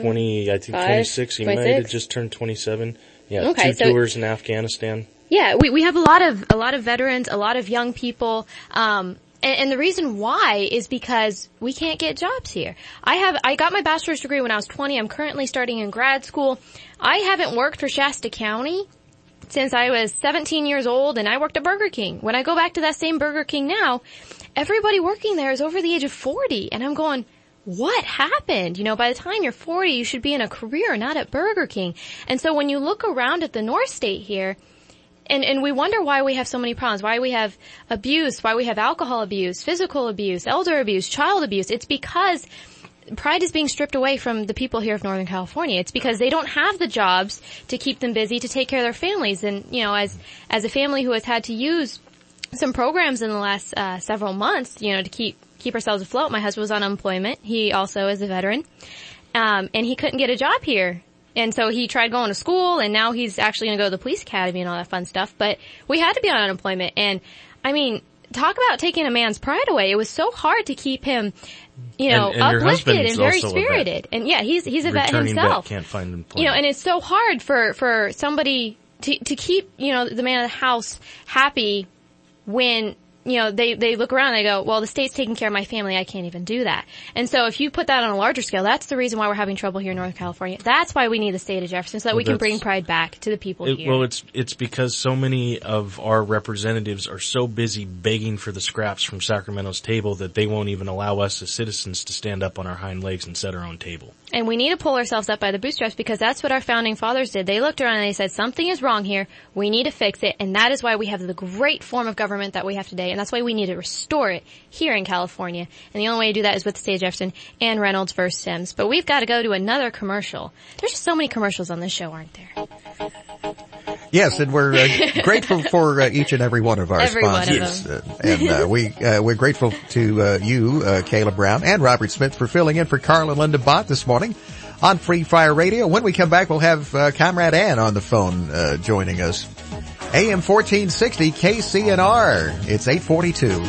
26. He might have just turned 27. Yeah, okay, two tours in Afghanistan. Yeah, we have a lot of veterans, a lot of young people, and the reason why is because we can't get jobs here. I got my bachelor's degree when I was 20. I'm currently starting in grad school. I haven't worked for Shasta County since I was 17 years old, and I worked at Burger King. When I go back to that same Burger King now, everybody working there is over the age of 40, and I'm going, what happened? You know, by the time you're 40, you should be in a career, not at Burger King. And so when you look around at the North State here, and we wonder why we have so many problems, why we have abuse, why we have alcohol abuse, physical abuse, elder abuse, child abuse. It's because pride is being stripped away from the people here of Northern California. It's because they don't have the jobs to keep them busy, to take care of their families. And, you know, as a family who has had to use some programs in the last several months, you know, to keep ourselves afloat, my husband was on unemployment. He also is a veteran. And he couldn't get a job here. And so he tried going to school, and now he's actually going to go to the police academy and all that fun stuff. But we had to be on unemployment. And, I mean, talk about taking a man's pride away. It was so hard to keep him, you know, and uplifted and very spirited. And, yeah, he's a vet himself. Vet can't find employment. You know, and it's so hard for somebody to keep, you know, the man of the house happy when, you know, they look around and they go, well, the state's taking care of my family, I can't even do that. And so if you put that on a larger scale, that's the reason why we're having trouble here in Northern California. That's why we need the state of Jefferson, so that we can bring pride back to the people here. Well, it's because so many of our representatives are so busy begging for the scraps from Sacramento's table that they won't even allow us as citizens to stand up on our hind legs and set our own table. And we need to pull ourselves up by the bootstraps, because that's what our founding fathers did. They looked around and they said, something is wrong here, we need to fix it, and that is why we have the great form of government that we have today, and that's why we need to restore it here in California. And the only way to do that is with the state of Jefferson and Reynolds versus Sims. But we've got to go to another commercial. There's just so many commercials on this show, aren't there? Yes, and we're grateful for each and every one of our sponsors. And we're grateful to you, Kayla Brown, and Robert Smith for filling in for Carl and Linda Bott this morning on Free Fire Radio. When we come back, we'll have Comrade Ann on the phone joining us. AM 1460 KCNR. It's 8:42.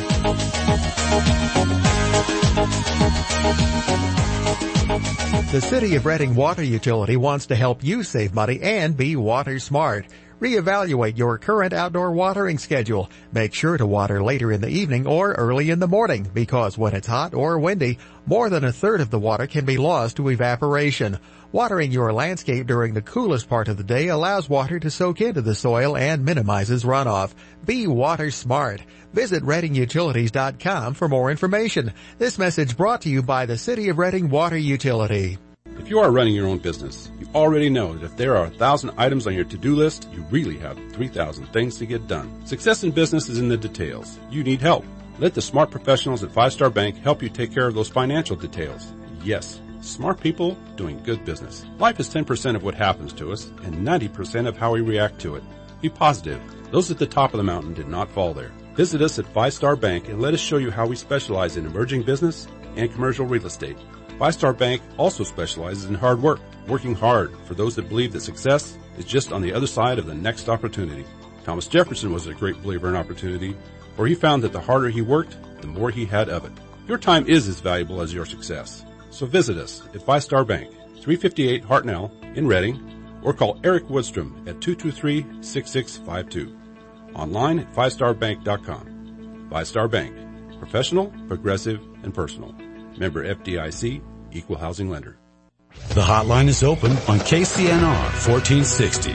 The City of Reading Water Utility wants to help you save money and be water smart. Reevaluate your current outdoor watering schedule. Make sure to water later in the evening or early in the morning, because when it's hot or windy, more than a third of the water can be lost to evaporation. Watering your landscape during the coolest part of the day allows water to soak into the soil and minimizes runoff. Be water smart. Visit ReadingUtilities.com for more information. This message brought to you by the City of Reading Water Utility. If you are running your own business, you already know that if there are 1,000 items on your to-do list, you really have 3,000 things to get done. Success in business is in the details. You need help. Let the smart professionals at 5 Star Bank help you take care of those financial details. Yes, smart people doing good business. Life is 10% of what happens to us and 90% of how we react to it. Be positive. Those at the top of the mountain did not fall there. Visit us at 5 Star Bank and let us show you how we specialize in emerging business and commercial real estate. 5 Star Bank also specializes in hard work, working hard for those that believe that success is just on the other side of the next opportunity. Thomas Jefferson was a great believer in opportunity, for he found that the harder he worked, the more he had of it. Your time is as valuable as your success. So visit us at 5 Star Bank, 358 Hartnell in Reading, or call Eric Woodstrom at 223-6652. Online at 5starbank.com. 5 Star Bank. Professional, progressive, and personal. Member FDIC, Equal Housing Lender. The hotline is open on KCNR 1460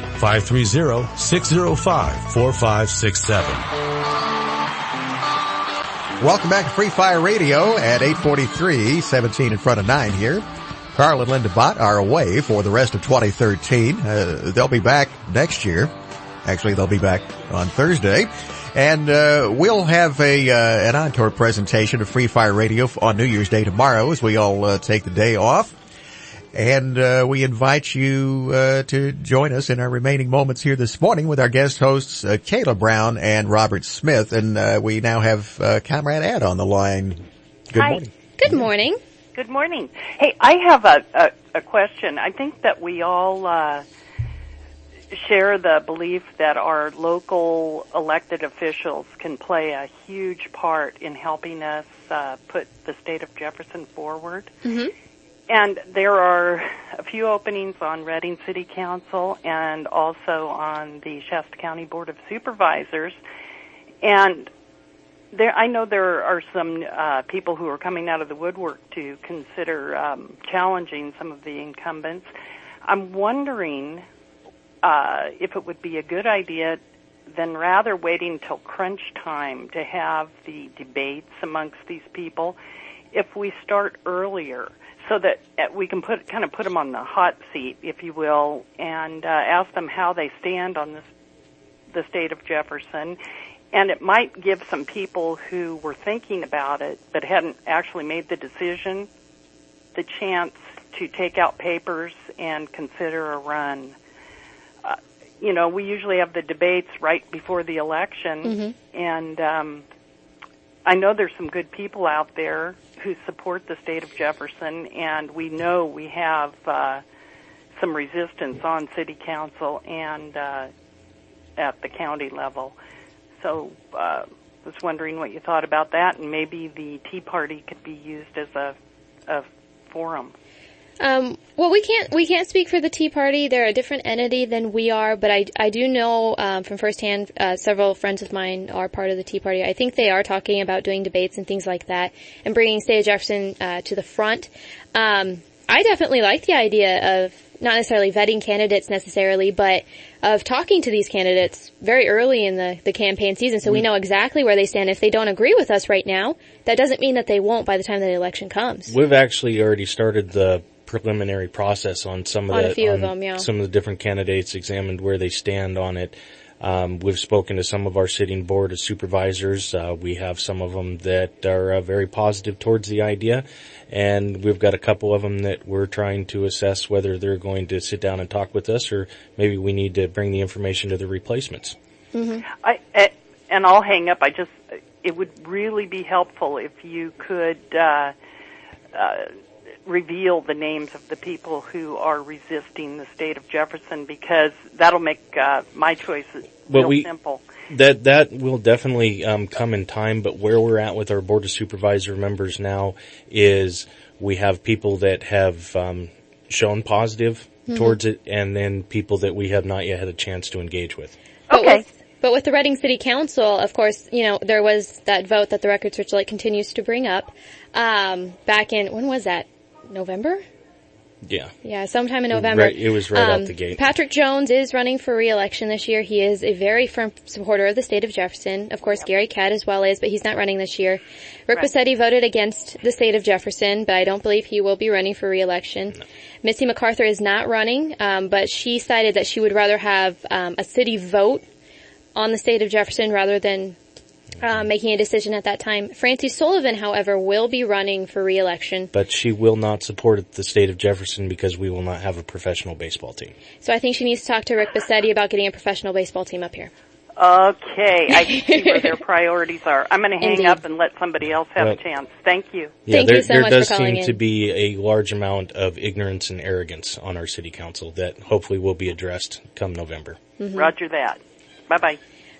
530-605-4567. Welcome back to Free Fire Radio at 8:43, 17 in front of 9 here. Carl and Linda Bott are away for the rest of 2013. They'll be back next year. Actually, they'll be back on Thursday. And we'll have an encore presentation of Free Fire Radio on New Year's Day tomorrow as we all take the day off. And we invite you to join us in our remaining moments here this morning with our guest hosts Kayla Brown and Robert Smith. And we now have Comrade Ed on the line. Good morning. Good morning. Good morning. Hey, I have a question. I think that we all share the belief that our local elected officials can play a huge part in helping us put the state of Jefferson forward. Mm-hmm. And there are a few openings on Reading City Council and also on the Shasta County Board of Supervisors. And I know there are some people who are coming out of the woodwork to consider challenging some of the incumbents. I'm wondering if it would be a good idea, then rather waiting till crunch time to have the debates amongst these people, if we start earlier, so that we can put them on the hot seat, if you will, and ask them how they stand on the state of Jefferson. And it might give some people who were thinking about it but hadn't actually made the decision the chance to take out papers and consider a run. We usually have the debates right before the election, mm-hmm. and I know there's some good people out there who support the state of Jefferson, and we know we have some resistance on city council and at the county level. So I was wondering what you thought about that, and maybe the Tea Party could be used as a forum. Well, we can't speak for the Tea Party. They're a different entity than we are, but I do know, from firsthand, several friends of mine are part of the Tea Party. I think they are talking about doing debates and things like that and bringing State of Jefferson, to the front. I definitely like the idea of not necessarily vetting candidates necessarily, but of talking to these candidates very early in the campaign season so we know exactly where they stand. If they don't agree with us right now, that doesn't mean that they won't by the time the election comes. We've actually already started the preliminary process on some of some of the different candidates, examined where they stand on it. We've spoken to some of our sitting board of supervisors. We have some of them that are very positive towards the idea, and we've got a couple of them that we're trying to assess whether they're going to sit down and talk with us, or maybe we need to bring the information to the replacements. Mm-hmm. And I'll hang up. It would really be helpful if you could reveal the names of the people who are resisting the state of Jefferson, because that'll make my choices real simple. That will definitely come in time, but where we're at with our Board of Supervisor members now is we have people that have shown positive towards it, and then people that we have not yet had a chance to engage with. Okay. But with the Reading City Council, of course, there was that vote that the Record Searchlight continues to bring up back in, when was that? November? Yeah. Yeah, sometime in November. Right, it was right out the gate. Patrick Jones is running for re-election this year. He is a very firm supporter of the state of Jefferson. Of course, Gary Kett as well is, but he's not running this year. Rick Bassetti voted against the state of Jefferson, but I don't believe he will be running for re-election. No. Missy MacArthur is not running, but she cited that she would rather have a city vote on the state of Jefferson rather than making a decision at that time. Francie Sullivan, however, will be running for re-election. But she will not support the state of Jefferson because we will not have a professional baseball team. So I think she needs to talk to Rick Bassetti about getting a professional baseball team up here. Okay, I can see where their priorities are. I'm going to hang up and let somebody else have a chance. Thank you. Yeah, Thank you so much for calling in. There does seem to be a large amount of ignorance and arrogance on our city council that hopefully will be addressed come November. Mm-hmm. Roger that. Bye-bye.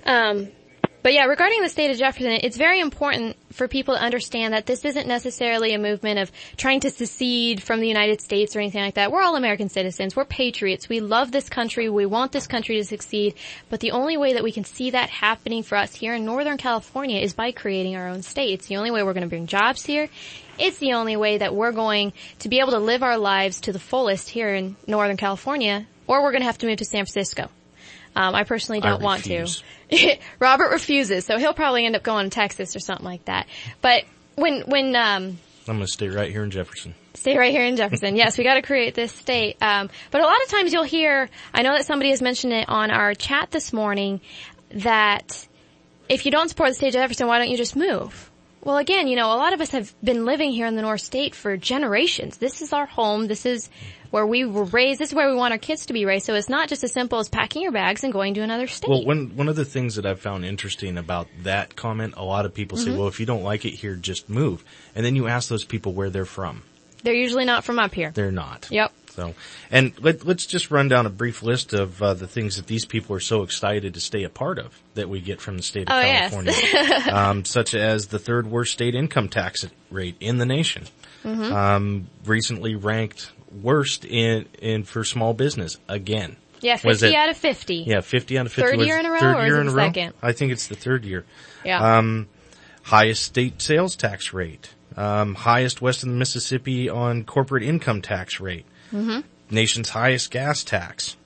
But yeah, regarding the state of Jefferson, it's very important for people to understand that this isn't necessarily a movement of trying to secede from the United States or anything like that. We're all American citizens. We're patriots. We love this country. We want this country to succeed. But the only way that we can see that happening for us here in Northern California is by creating our own state. It's the only way we're going to bring jobs here. It's the only way that we're going to be able to live our lives to the fullest here in Northern California, or we're going to have to move to San Francisco. I personally don't want to. Robert refuses, so he'll probably end up going to Texas or something like that. But when I'm going to stay right here in Jefferson. Stay right here in Jefferson. Yes, we got to create this state. But a lot of times you'll hear, I know that somebody has mentioned it on our chat this morning, that if you don't support the state of Jefferson, why don't you just move? Well, again, a lot of us have been living here in the North State for generations. This is our home. This is where we were raised. This is where we want our kids to be raised. So it's not just as simple as packing your bags and going to another state. Well, one of the things that I've found interesting about that comment, a lot of people say, well, if you don't like it here, just move. And then you ask those people where they're from. They're usually not from up here. They're not. Yep. So, and let's just run down a brief list of the things that these people are so excited to stay a part of that we get from the state of California. Yes. Such as the third worst state income tax rate in the nation. Recently ranked worst in for small business again. Yeah, 50 out of 50. Yeah, 50 out of 50. Third year in a row, third year in a row? Second? I think it's the third year. Yeah. Highest state sales tax rate. Highest west of the Mississippi on corporate income tax rate. Nation's highest gas tax.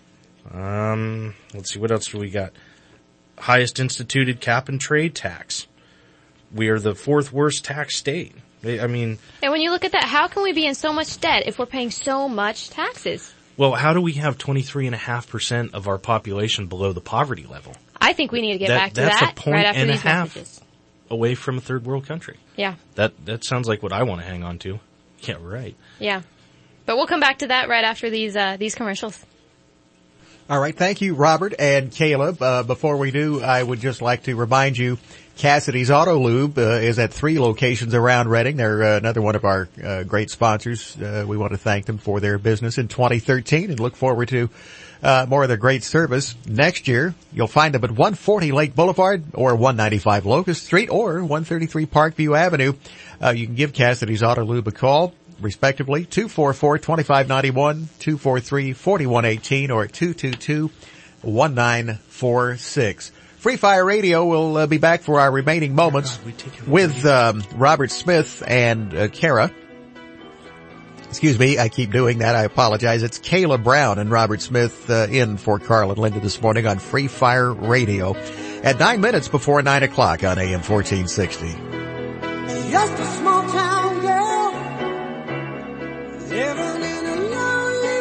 Let's see, what else do we got? Highest instituted cap and trade tax. We are the fourth worst tax state. And when you look at that, how can we be in so much debt if we're paying so much taxes? Well, how do we have 23.5% of our population below the poverty level? I think we need to get back to that right after right after these these messages. Away from a third world country. Yeah. That sounds like what I want to hang on to. Yeah, right. Yeah. But we'll come back to that right after these commercials. All right. Thank you, Robert and Caleb. Before we do, I would just like to remind you, Cassidy's Auto Lube is at 3 locations around Reading. They're another one of our great sponsors. We want to thank them for their business in 2013 and look forward to more of their great service next year. You'll find them at 140 Lake Boulevard or 195 Locust Street or 133 Parkview Avenue. You can give Cassidy's Auto Lube a call, respectively, 244-2591, 243-4118, or 222-1946. Free Fire Radio will be back for our remaining moments with Robert Smith and Kara. Excuse me, I keep doing that. I apologize. It's Kayla Brown and Robert Smith in for Carl and Linda this morning on Free Fire Radio at 9 minutes before 9 o'clock on AM 1460. Just a small town girl living in a lonely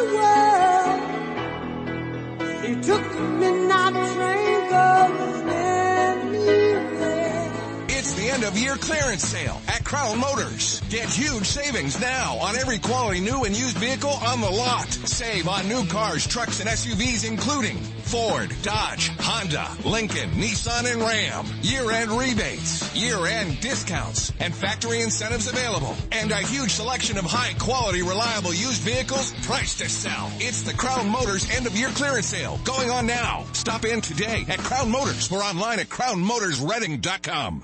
world. She took the midnight train going anywhere. It's the end of end-of-year clearance sale at Crown Motors. Get huge savings now on every quality new and used vehicle on the lot. Save on new cars, trucks, and SUVs including Ford, Dodge, Honda, Lincoln, Nissan, and Ram. Year-end rebates, year-end discounts, and factory incentives available. And a huge selection of high-quality, reliable used vehicles priced to sell. It's the Crown Motors end-of-year clearance sale going on now. Stop in today at Crown Motors or online at crownmotorsreading.com.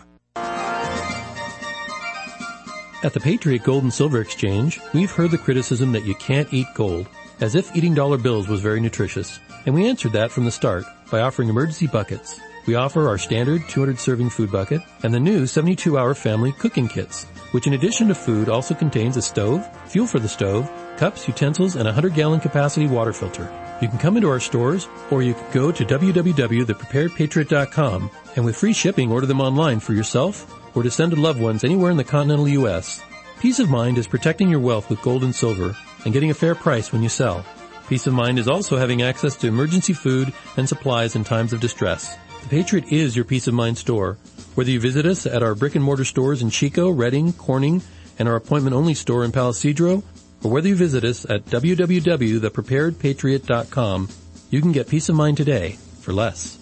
At the Patriot Gold and Silver Exchange, we've heard the criticism that you can't eat gold, as if eating dollar bills was very nutritious. And we answered that from the start by offering emergency buckets. We offer our standard 200-serving food bucket and the new 72-hour family cooking kits, which in addition to food also contains a stove, fuel for the stove, cups, utensils, and a 100-gallon capacity water filter. You can come into our stores, or you can go to www.thepreparedpatriot.com and with free shipping order them online for yourself or to send to loved ones anywhere in the continental U.S. Peace of mind is protecting your wealth with gold and silver and getting a fair price when you sell. Peace of mind is also having access to emergency food and supplies in times of distress. The Patriot is your peace of mind store. Whether you visit us at our brick and mortar stores in Chico, Redding, Corning, and our appointment-only store in Palisadro, or whether you visit us at www.thepreparedpatriot.com, you can get peace of mind today for less.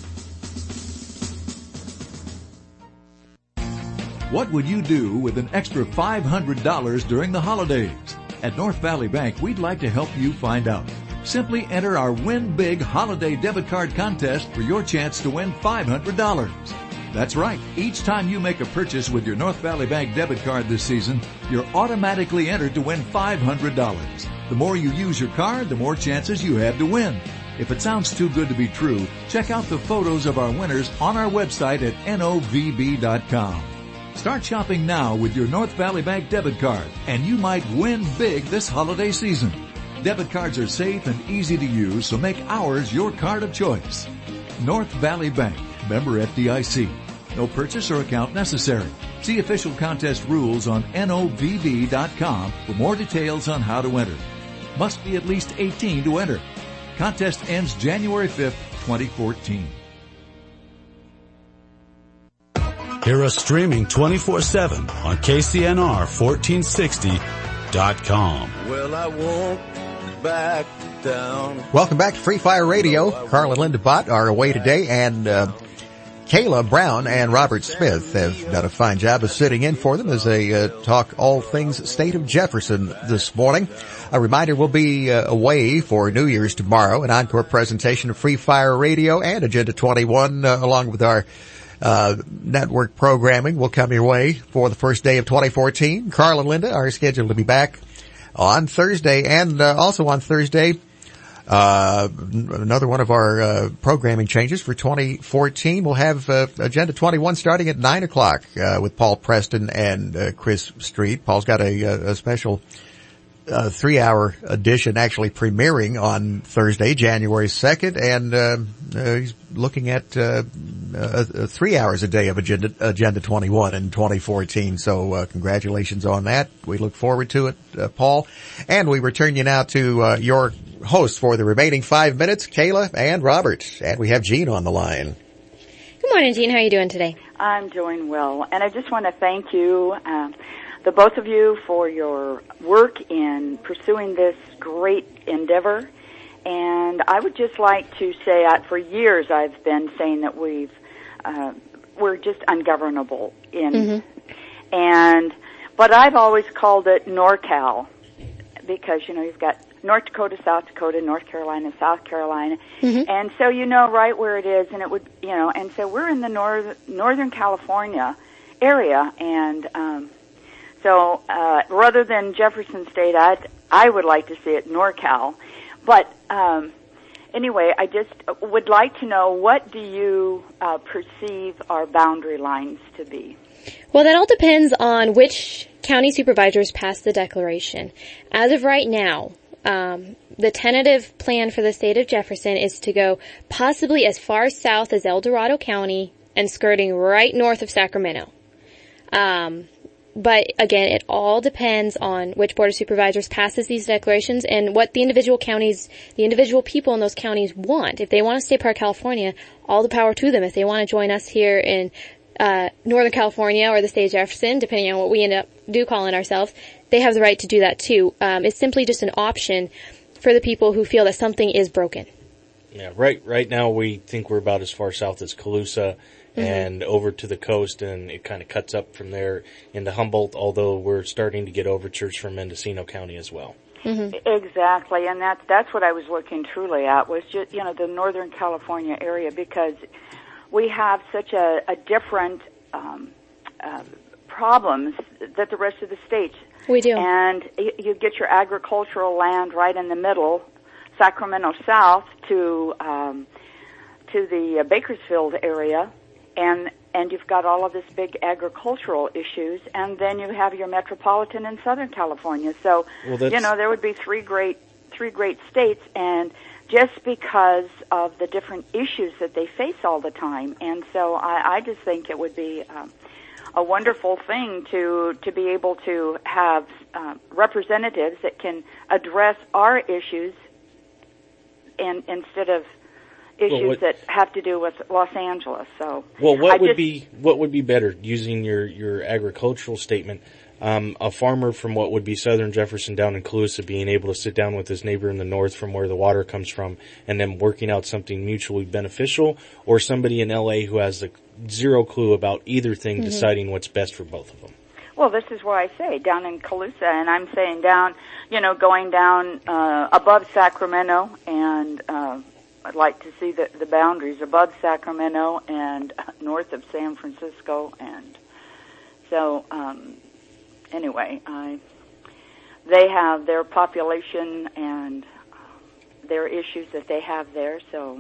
What would you do with an extra $500 during the holidays? At North Valley Bank, we'd like to help you find out. Simply enter our Win Big Holiday Debit Card Contest for your chance to win $500. That's right. Each time you make a purchase with your North Valley Bank debit card this season, you're automatically entered to win $500. The more you use your card, the more chances you have to win. If it sounds too good to be true, check out the photos of our winners on our website at novb.com. Start shopping now with your North Valley Bank debit card, and you might win big this holiday season. Debit cards are safe and easy to use, so make ours your card of choice. North Valley Bank, member FDIC. No purchase or account necessary. See official contest rules on novb.com for more details on how to enter. Must be at least 18 to enter. Contest ends January 5th, 2014. Hear us streaming 24/7 on KCNR1460.com. Well, I won't back down. Welcome back to Free Fire Radio. Carl and Linda Bott are away today, and Kayla Brown and Robert Smith have done a fine job of sitting in for them as they talk all things state of Jefferson this morning. A reminder, we'll be away for New Year's tomorrow, an encore presentation of Free Fire Radio and Agenda 21 along with our network programming will come your way for the first day of 2014. Carl and Linda are scheduled to be back on Thursday, and also on Thursday, another one of our programming changes for 2014. We'll have Agenda 21 starting at 9 o'clock with Paul Preston and Chris Street. Paul's got a special 3-hour edition actually premiering on Thursday, January 2nd, and he's looking at 3 hours a day of Agenda 21 in 2014. So congratulations on that. We look forward to it, Paul. And we return you now to your hosts for the remaining 5 minutes, Kayla and Robert. And we have Jean on the line. Good morning, Jean. How are you doing today? I'm doing well, and I just want to thank you, the both of you, for your work in pursuing this great endeavor. And I would just like to say, for years I've been saying that we're just ungovernable but I've always called it NorCal, because you've got North Dakota, South Dakota, North Carolina, South Carolina, and so you know right where it is, and it would, and so we're in the Northern California area, and so rather than Jefferson State, I would like to see it NorCal. But anyway, I just would like to know, what do you perceive our boundary lines to be? Well, that all depends on which county supervisors pass the declaration. As of right now, the tentative plan for the state of Jefferson is to go possibly as far south as El Dorado County and skirting right north of Sacramento. But again, it all depends on which Board of Supervisors passes these declarations and what the individual counties, the individual people in those counties want. If they want to stay part of California, all the power to them. If they want to join us here in Northern California or the state of Jefferson, depending on what we end up calling ourselves, they have the right to do that too. It's simply just an option for the people who feel that something is broken. Yeah, right now we think we're about as far south as Colusa and over to the coast, and it kind of cuts up from there into Humboldt, although we're starting to get overtures from Mendocino County as well. Exactly, and that's what I was looking truly at, was just, the Northern California area, because we have such a different problems that the rest of the states. We do. And you get your agricultural land right in the middle, Sacramento South to the Bakersfield area, and you've got all of this big agricultural issues, and then you have your metropolitan in Southern California. So, there would be three great states, and just because of the different issues that they face all the time. And so I just think it would be a wonderful thing to be able to have representatives that can address our issues instead of issues that have to do with Los Angeles. So, what would be better, using your agricultural statement? A farmer from what would be Southern Jefferson down in Colusa being able to sit down with his neighbor in the north from where the water comes from, and then working out something mutually beneficial, or somebody in LA who has zero clue about either thing, deciding what's best for both of them? Well, this is where I say down in Colusa, and I'm saying down, going down above Sacramento, and I'd like to see the boundaries above Sacramento and north of San Francisco, and so anyway, they have their population and their issues that they have there, so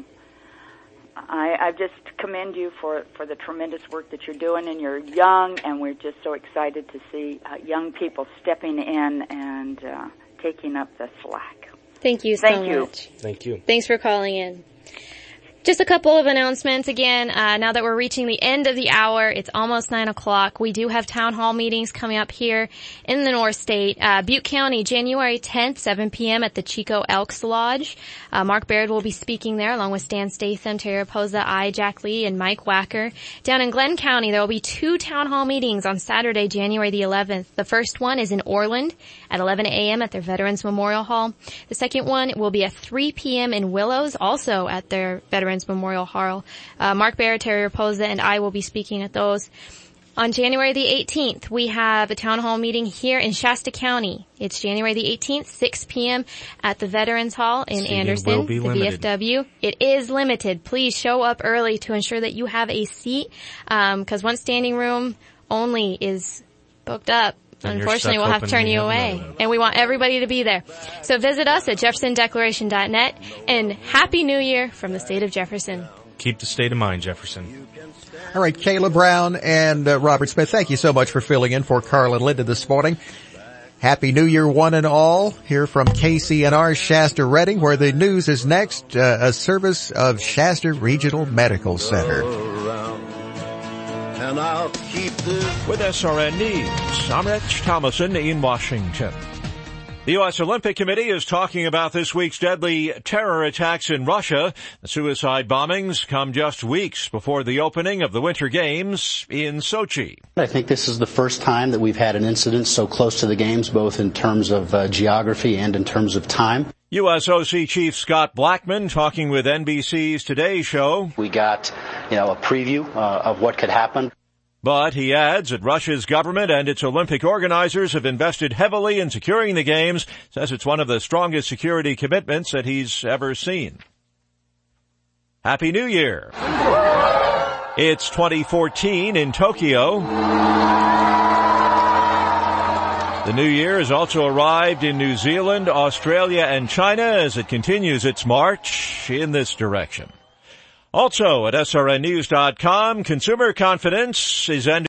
I just commend you for the tremendous work that you're doing, and you're young, and we're just so excited to see young people stepping in and taking up the slack. Thank you so much. Thank you. Thanks for calling in. Just a couple of announcements again. Now that we're reaching the end of the hour, it's almost 9 o'clock. We do have town hall meetings coming up here in the North State. Butte County, January 10th, 7 p.m. at the Chico Elks Lodge. Mark Baird will be speaking there along with Stan Statham, Terry Raposa, Jack Lee, and Mike Wacker. Down in Glenn County, there will be 2 town hall meetings on Saturday, January the 11th. The first one is in Orland at 11 a.m. at their Veterans Memorial Hall. The second one will be at 3 p.m. in Willows, also at their Veterans Memorial Hall. Mark Baird, Terry Raposa, and I will be speaking at those. On January the 18th, we have a town hall meeting here in Shasta County. It's January the 18th, 6 p.m. at the Veterans Hall in Anderson, the VFW. It is limited. Please show up early to ensure that you have a seat, because one standing room only is booked up. Unfortunately, we'll have to turn you away, and we want everybody to be there. So visit us at jeffersondeclaration.net, and Happy New Year from the state of Jefferson. Keep the state of mind, Jefferson. All right, Kayla Brown and Robert Smith, thank you so much for filling in for Carl and Linda this morning. Happy New Year, one and all, here from KCNR Shasta Redding, where the news is next, a service of Shasta Regional Medical Center. And I'll keep this. With SRN News, I'm Rich Thomason in Washington. The U.S. Olympic Committee is talking about this week's deadly terror attacks in Russia. The suicide bombings come just weeks before the opening of the Winter Games in Sochi. I think this is the first time that we've had an incident so close to the Games, both in terms of geography and in terms of time. USOC Chief Scott Blackman talking with NBC's Today Show. We got, a preview of what could happen. But he adds that Russia's government and its Olympic organizers have invested heavily in securing the Games, says it's one of the strongest security commitments that he's ever seen. Happy New Year. It's 2014 in Tokyo. The new year has also arrived in New Zealand, Australia, and China as it continues its march in this direction. Also at srnnews.com, consumer confidence is ending.